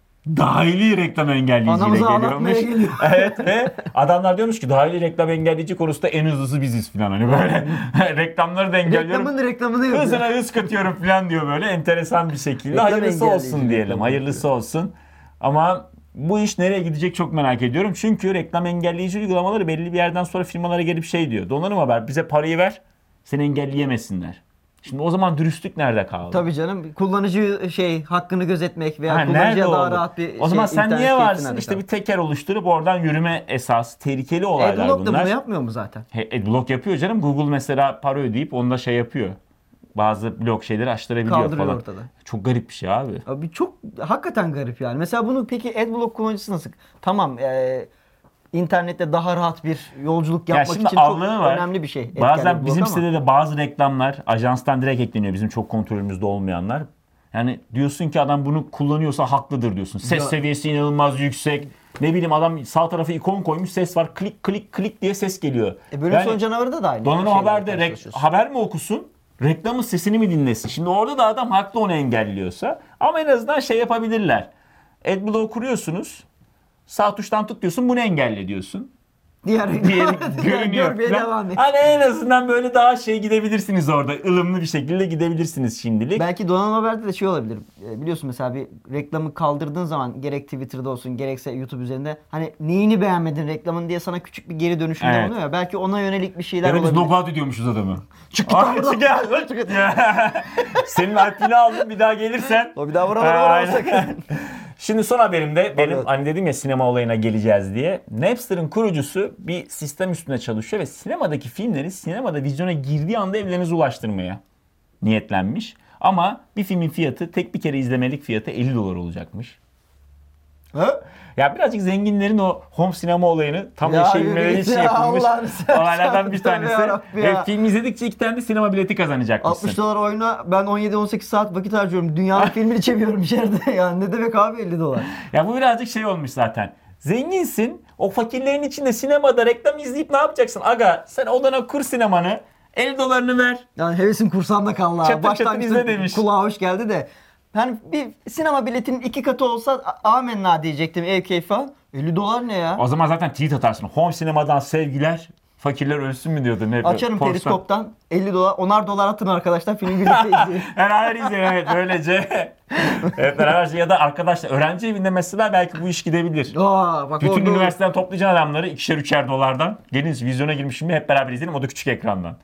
dahili reklam engelleyiciyle geliyormuş. Evet ve adamlar diyormuş ki dahili reklam engelleyici konusunda en hızlısı biziz falan hani böyle reklamları da engelliyorum. Reklamın reklamını yapıyor. Hızına hız katıyorum falan diyor böyle enteresan bir şekilde. Reklam hayırlısı olsun diyelim. Hayırlısı olsun. Ama bu iş nereye gidecek çok merak ediyorum. Çünkü reklam engelleyici uygulamaları belli bir yerden sonra firmalara gelip şey diyor. Donanım haber bize parayı ver seni engelleyemesinler. Şimdi o zaman dürüstlük nerede kaldı? Tabii canım. Kullanıcı şey hakkını gözetmek veya ha, kullanıcıya daha oldu? Rahat bir O zaman şey, sen niye varsın? İşte bir teker oluşturup oradan yürüme esas. Tehlikeli olaylar Adblock bunlar. Adblock da bunu yapmıyor mu zaten? He, Adblock yapıyor canım. Google mesela para ödeyip onda şey yapıyor. Bazı blok şeyleri açtırabiliyor kaldırıyor falan. Ortada. Çok garip bir şey abi. Abi çok hakikaten garip yani. Mesela bunu peki Adblock kullanıcısı nasıl? Tamam eee internette daha rahat bir yolculuk yapmak için çok var. Önemli bir şey. Bazen bizim sitede de bazı reklamlar ajanstan direkt ekleniyor. Bizim çok kontrolümüzde olmayanlar. Yani diyorsun ki adam bunu kullanıyorsa haklıdır diyorsun. Ses ya, seviyesi inanılmaz yüksek. Ne bileyim adam sağ tarafı ikon koymuş ses var. Klik klik klik diye ses geliyor. E böyle yani, son canavarı da aynı. Donanım haberde rek- haber mi okusun? Reklamın sesini mi dinlesin? Şimdi orada da adam haklı onu engelliyorsa. Ama en azından şey yapabilirler. Adblock kuruyorsunuz. Sağ tuştan tut diyorsun bunu engelle diyorsun. Diğer diğeri görünüyor. Hani en azından böyle daha şey gidebilirsiniz orada. ılımlı bir şekilde gidebilirsiniz şimdilik. Belki donanım haberde de şey olabilir. Biliyorsun mesela bir reklamı kaldırdığın zaman gerek Twitter'da olsun gerekse YouTube üzerinde hani neyini beğenmedin reklamın diye sana küçük bir geri dönüşümde evet. oluyor ya. Belki ona yönelik bir şeyler olabilir. Ya da biz logout ediyormuşuz adamı. Çık git oradan. Çık git. Senin alpini aldım bir daha gelirsen. O bir daha vuramadı sakın. Şimdi son haberimde benim evet. hani dedim ya sinema olayına geleceğiz diye. Napster'ın kurucusu bir sistem üstünde çalışıyor ve sinemadaki filmleri sinemada vizyona girdiği anda evlerinize ulaştırmaya niyetlenmiş. Ama bir filmin fiyatı tek bir kere izlemelik fiyatı elli dolar olacakmış. Ha? Ya birazcık zenginlerin o home sinema olayını tam yaşayabilmeleri için yapılmış olaylardan bir tanesi. Ve film izledikçe iki tane de sinema bileti kazanacakmışsın. altmış dolar oyuna ben on yedi on sekiz saat vakit harcıyorum. Dünyanın filmini çeviriyorum içeride. Yani ne demek abi elli dolar? Ya bu birazcık şey olmuş zaten. Zenginsin. O fakirlerin içinde sinemada reklam izleyip ne yapacaksın? Aga sen odana kur sinemanı. elli dolarını ver. Yani hevesin kursağında kaldı. Çatır Baştan çatır izle demiş. Kulağa hoş geldi de. Yani bir sinema biletinin iki katı olsa amenna diyecektim ev keyfi falan. elli dolar ne ya? O zaman zaten tweet atarsın. Home sinemadan sevgiler. Fakirler ölsün mü diyordu. Ne Açarım periskoptan elli dolar. Onar dolar atın arkadaşlar film birlikte izleyin. Beraber izleyin evet böylece. Evet beraber ya da arkadaşlar öğrenci evinde mesela belki bu iş gidebilir. Aa, bak bütün üniversiteden toplayacaksın adamları ikişer üçer dolardan. Gelin vizyona girmişim mi hep beraber izleyelim o da küçük ekrandan.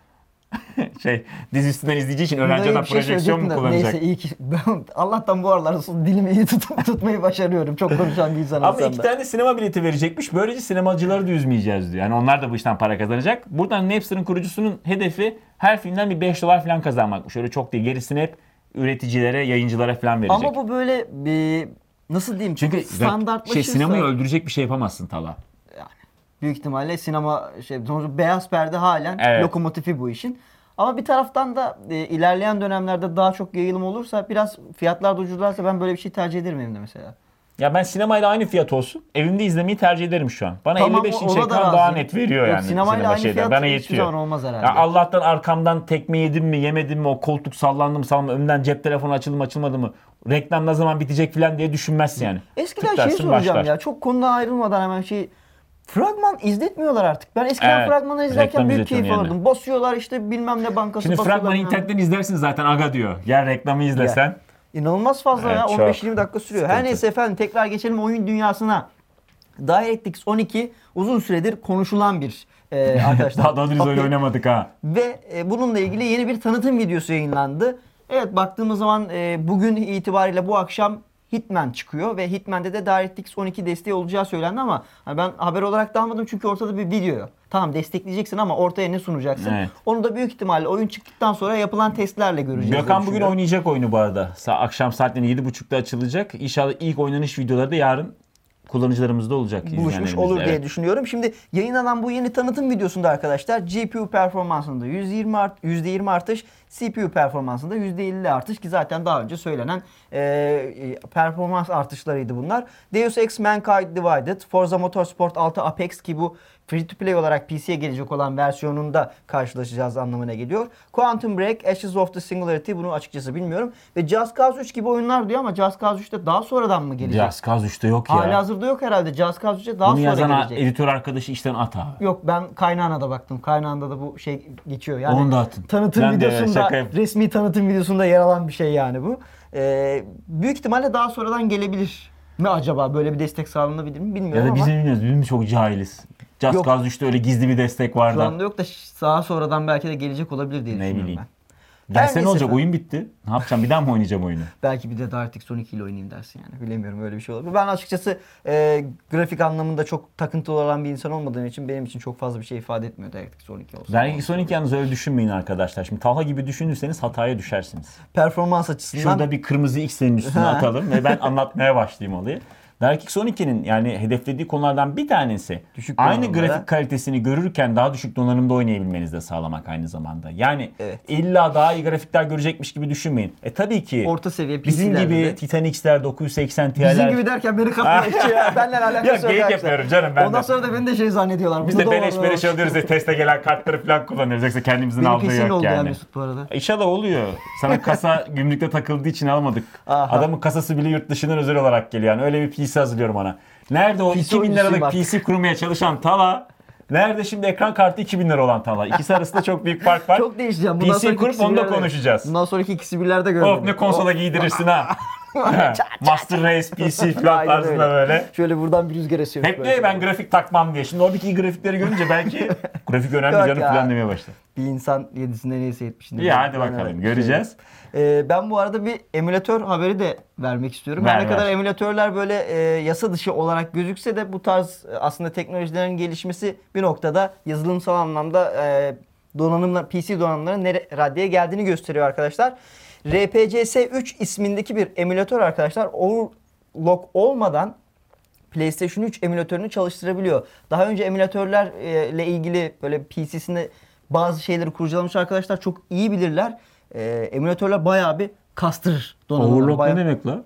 şey dizi üstünden izleyeceği için öğrenci adam şey projeksiyon mu kullanacak? Neyse iyi ki ben Allah'tan bu aralar dilimi iyi tutup tutmayı başarıyorum. Çok konuşan bir insan Ama iki tane sinema bileti verecekmiş. Böylece sinemacıları da üzmeyeceğiz diyor. Yani onlar da bu işten para kazanacak. Buradan Napster'ın kurucusunun hedefi her filmden bir beş dolar falan kazanmakmış. Öyle çok değil. Gerisini hep üreticilere, yayıncılara falan verecek. Ama bu böyle bir nasıl diyeyim? Çünkü standartlaşırsa şey sinemayı öldürecek bir şey yapamazsın Tala. Yani büyük ihtimalle sinema şey sonuçta beyaz perde halen evet. lokomotifi bu işin. Ama bir taraftan da e, ilerleyen dönemlerde daha çok yayılım olursa, biraz fiyatlar da ucuzlarsa ben böyle bir şey tercih ederim evimde mesela. Ya ben sinemayla aynı fiyat olsun. Evimde izlemeyi tercih ederim şu an. Bana Tamam, elli beş o- inç ona da ekran daha razıyım. net veriyor Yok, yani. sinemayla sinema aynı şeyden. fiyat Bana hiçbir yetiyor. zaman olmaz herhalde. Ya Allah'tan arkamdan tekme yedim mi yemedim mi, o koltuk sallandı mı sallanmadı mı, önden cep telefonu açıldı mı açılmadı mı, reklam ne zaman bitecek falan diye düşünmezsin yani. Eskiden şey Tıklarsın, soracağım başlar. ya, çok konudan ayrılmadan hemen şey, fragman izletmiyorlar artık. Ben eskiden Evet, fragmanları izlerken reklam büyük izletiyorsun keyif yani. alırdım. Basıyorlar işte bilmem ne bankası, Şimdi basıyorlar fragmanı bilmem ne. internetten izlersin zaten, aga diyor. Gel reklamı izlesen. İnanılmaz fazla Evet, ya. çok on beş yirmi dakika sürüyor. Her sıkıntı. neyse efendim, tekrar geçelim oyun dünyasına. DirectX on iki uzun süredir konuşulan bir e, arkadaşlar. Daha doğru düz oyun Okey. oynamadık ha. Ve e, bununla ilgili yeni bir tanıtım videosu yayınlandı. Evet, baktığımız zaman e, bugün itibariyle bu akşam Hitman çıkıyor ve Hitman'de de DirectX on iki desteği olacağı söylendi ama hani ben haber olarak da almadım çünkü ortada bir video. Tamam, destekleyeceksin ama ortaya ne sunacaksın? Evet. Onu da büyük ihtimalle oyun çıktıktan sonra yapılan testlerle göreceğiz. diye Gökhan bugün düşünüyorum. oynayacak oyunu bu arada. Sa- akşam saatlerinde yedi buçukta açılacak. İnşallah ilk oynanış videoları da yarın kullanıcılarımızda olacak. buluşmuş izleyenlerimizde. olur diye Evet. düşünüyorum. Şimdi yayınlanan bu yeni tanıtım videosunda arkadaşlar G P U performansında yüzde yirmi art, yüzde yirmi artış, C P U performansında yüzde elli artış, ki zaten daha önce söylenen e, performans artışlarıydı bunlar. Deus Ex Mankind Divided, Forza Motorsport altı Apex, ki bu free to play olarak P C'ye gelecek olan versiyonunda karşılaşacağız anlamına geliyor. Quantum Break, Ashes of the Singularity, bunu açıkçası bilmiyorum. Ve Just Cause üç gibi oyunlar diyor ama Just Cause üçte daha sonradan mı gelecek? Just Cause üçte yok ya. Hali hazırda yok herhalde. Just Cause üçe daha Bunu sonra yazan gelecek. editör arkadaşı işten at abi. Yok, ben kaynağına da baktım. Kaynağında da bu şey geçiyor. Yani Onu da atın. tanıtım Ben de videosunda, şaka yap- resmi tanıtım videosunda yer alan bir şey yani bu. Ee, büyük ihtimalle daha sonradan gelebilir mi acaba? Böyle bir destek sağlanabilir mi bilmiyorum Ya da ama biz de bilmiyoruz. Biz mi çok cahiliz? Just Yok. Cause üçte öyle gizli bir destek şu vardı. anda yok da daha sonradan belki de gelecek olabilir diye Ne düşünüyorum bileyim. ben. Gelse Her ne olacak? neyse. Oyun bitti. Ne yapacağım? Bir daha mı oynayacağım oyunu? Belki bir de DirectX on iki ile oynayayım dersin yani. Bilemiyorum, öyle bir şey olabilir. Ben açıkçası e, grafik anlamında çok takıntılı olan bir insan olmadığım için benim için çok fazla bir şey ifade etmiyor DirectX on iki olsun. DirectX on iki yalnız öyle düşünmeyin arkadaşlar. Şimdi Talha gibi düşünürseniz hataya düşersiniz. Performans açısından Şurada bir kırmızı X'lerin üstüne Ha. atalım ve ben anlatmaya başlayayım olayı. DirectX on ikinin yani hedeflediği konulardan bir tanesi Düşük aynı donanımlara. grafik kalitesini görürken daha düşük donanımda oynayabilmenizi de sağlamak aynı zamanda. Yani Evet. illa daha iyi grafikler görecekmiş gibi düşünmeyin. E tabii ki orta seviye P bizim C'lerde gibi de. Titan X'ler, dokuz yüz seksen Ti'ler. Bizim gibi derken beni kafaya geçiyor ya. Benle alakası Ya yok. geyik arkadaşlar. yapıyorum canım ben Ondan de. sonra da beni de şey zannediyorlar. Biz Bunu de da beleş var, beleş var. alıyoruz ya, teste gelen kartları falan kullanıyoruz. Yoksa kendimizin Benim aldığı P C'm yok oldu ya yani. Mesut bu arada. İnşallah oluyor. Sana kasa gümrükte takıldığı için almadık. Aha. Adamın kasası bile yurt dışından özel olarak geliyor. Yani öyle bir P C hazırlıyorum ona. Nerede o P C iki bin oyuncusuyum liralık artık. P C kurmaya çalışan Tala? Nerede şimdi ekran kartı iki bin lira olan Tala? İkisi arasında çok büyük fark var. Çok değişeceğim. P Bundan C sonraki kurup onu da ikisi birlerde- konuşacağız. Bundan sonraki ikisi birlerde görmedim. Of ne konsola giydirirsin ha. Master Race P C falan Aynen tarzında öyle. böyle. Şöyle buradan bir rüzgar esiyor. Hep diyor ya ben grafik takmam diye. Şimdi oradaki grafikleri görünce belki grafik önemli Yok canım ya. falan demeye başladı. Bir insan yedisinde neyse yetmişinde. İyi hadi Yani bakalım evet, göreceğiz. Ee, ben bu arada bir emülatör haberi de vermek istiyorum. Ver, Her ne kadar ver. emülatörler böyle e, yasa dışı olarak gözükse de bu tarz e, aslında teknolojilerin gelişmesi bir noktada yazılımsal anlamda e, donanımlar, P C donanımların nere raddeye geldiğini gösteriyor arkadaşlar. R P C S üç ismindeki bir emülatör arkadaşlar overclock olmadan PlayStation üç emülatörünü çalıştırabiliyor. Daha önce emülatörlerle ilgili böyle P C'sinde bazı şeyleri kurcalamış arkadaşlar çok iyi bilirler. Ee, emülatörler bayağı bir kastırır donanımları. Overclock Bayağı- ne demek la?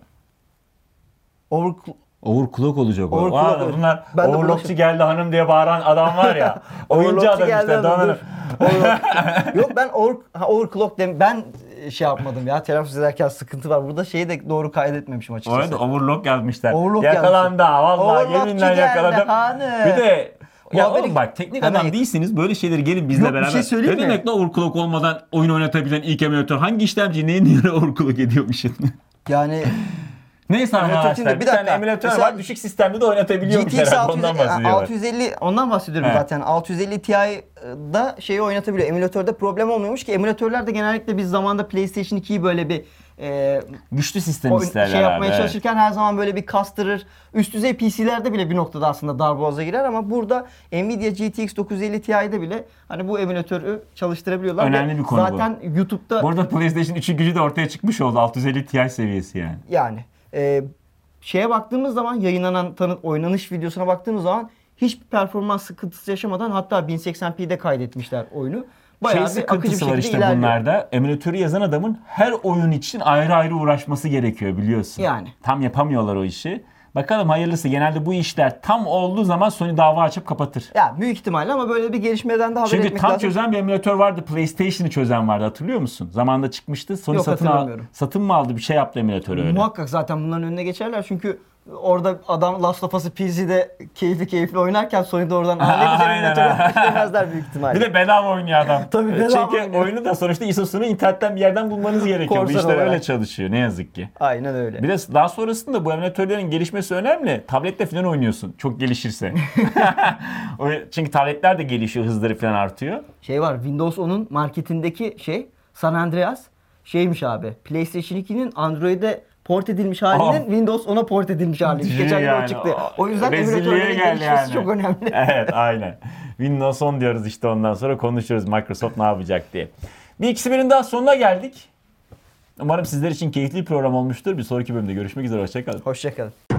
Overclock. Overclock olacak o. Overclock, Aa, evet. bunlar Ben de overlockçu bulaşım- geldi hanım diye bağıran adam var ya. Oyuncu Overclockçu adam geldi işte. adam, Donanım. dur. Overclock. Yok ben over, ha, overclock dem ben e, şey yapmadım ya, telaffuz ederken sıkıntı var. Burada şeyi de doğru kaydetmemişim açıkçası. Orada overlock yazmışlar. Overlock Yakalandı ha vallahi Overlockçu yeminle geldi yakaladım. hanım. Bir de Bu ya haberi- oğlum bak teknik Hemen- adam değilsiniz. Böyle şeyleri gelin bizle Yok, bir beraber. şey söyleyeyim ne mi? demek la overclock olmadan oyun oynatabilen ilk emülatör? Hangi işlemci neyin yerine overclock ediyormuşsun? Yani Neyse Emülatör arkadaşlar şimdi, bir, bir tane dakika. emülatör Mesela var düşük sistemde de oynatabiliyormuş G T X herhalde ondan bahsediyorlar. altı yüz elli ondan bahsediyorum Evet. zaten. altı yüz elli Ti'da şeyi oynatabiliyor. Emülatörde problem olmuyormuş ki emülatörlerde genellikle biz zamanda PlayStation ikiyi böyle bir e, Güçlü sistem oyun- isterler şey yapmaya abi. Evet. çalışırken her zaman böyle bir kastırır. Üst düzey P C'lerde bile bir noktada aslında darboğaza girer ama burada Nvidia G T X dokuz yüz elli Ti'de bile hani bu emülatörü çalıştırabiliyorlar. Önemli Ve bir konu bu. zaten YouTube'da Bu arada PlayStation üçün gücü de ortaya çıkmış oldu. altı yüz elli Ti seviyesi yani. yani e, şeye baktığımız zaman yayınlanan tanıt oynanış videosuna baktığımız zaman hiçbir performans sıkıntısı yaşamadan hatta bin seksen p'de kaydetmişler oyunu. bayağı Şey bir akıcı bir sıkıntısı var şekilde işte ilerliyor. bunlarda. Emülatörü yazan adamın her oyun için ayrı ayrı uğraşması gerekiyor biliyorsun. Yani. Tam yapamıyorlar o işi. Bakalım hayırlısı. Genelde bu işler tam olduğu zaman Sony dava açıp kapatır. Ya büyük ihtimalle ama böyle bir gelişmeden de haber Çünkü etmek tam lazım. çözen bir emülatör vardı. PlayStation'ı çözen vardı, hatırlıyor musun? Zamanında çıkmıştı. Sony Yok, satın, al, hatırlamıyorum. satın mı aldı, bir şey yaptı emülatörü öyle. Muhakkak zaten bunların önüne geçerler çünkü orada adam Last of Us'ı P C'de keyifli keyifli oynarken Sony'de oradan "Aa, ne güzel Aynen. emülatörü" istemezler büyük ihtimalle. Bir de bedava oynuyor adam. Tabii bedava Çünkü oynuyor. oyunu da sonuçta I S O'sunu internetten bir yerden bulmanız gerekiyor. Bu Korsan işler öyle olarak. çalışıyor ne yazık ki. Aynen öyle. Bir de daha sonrasında bu emülatörlerin gelişmesi önemli. Tablette falan oynuyorsun. Çok gelişirse. O- Çünkü tabletler de gelişiyor, hızları falan artıyor. Şey var, Windows onun marketindeki şey San Andreas şeymiş abi. PlayStation ikinin Android'e port edilmiş halinin Aa. Windows ona port edilmiş haliymiş. Geçen gün o Yani, çıktı. O yüzden rezilliğe emülatörlerin gel gelişmesi yani. çok önemli. Evet, aynen. Windows on diyoruz işte, ondan sonra konuşuruz Microsoft ne yapacak diye. Bir ikisi birin daha sonuna geldik. Umarım sizler için keyifli bir program olmuştur. Bir sonraki bölümde görüşmek üzere. Hoşçakalın. Hoşçakalın.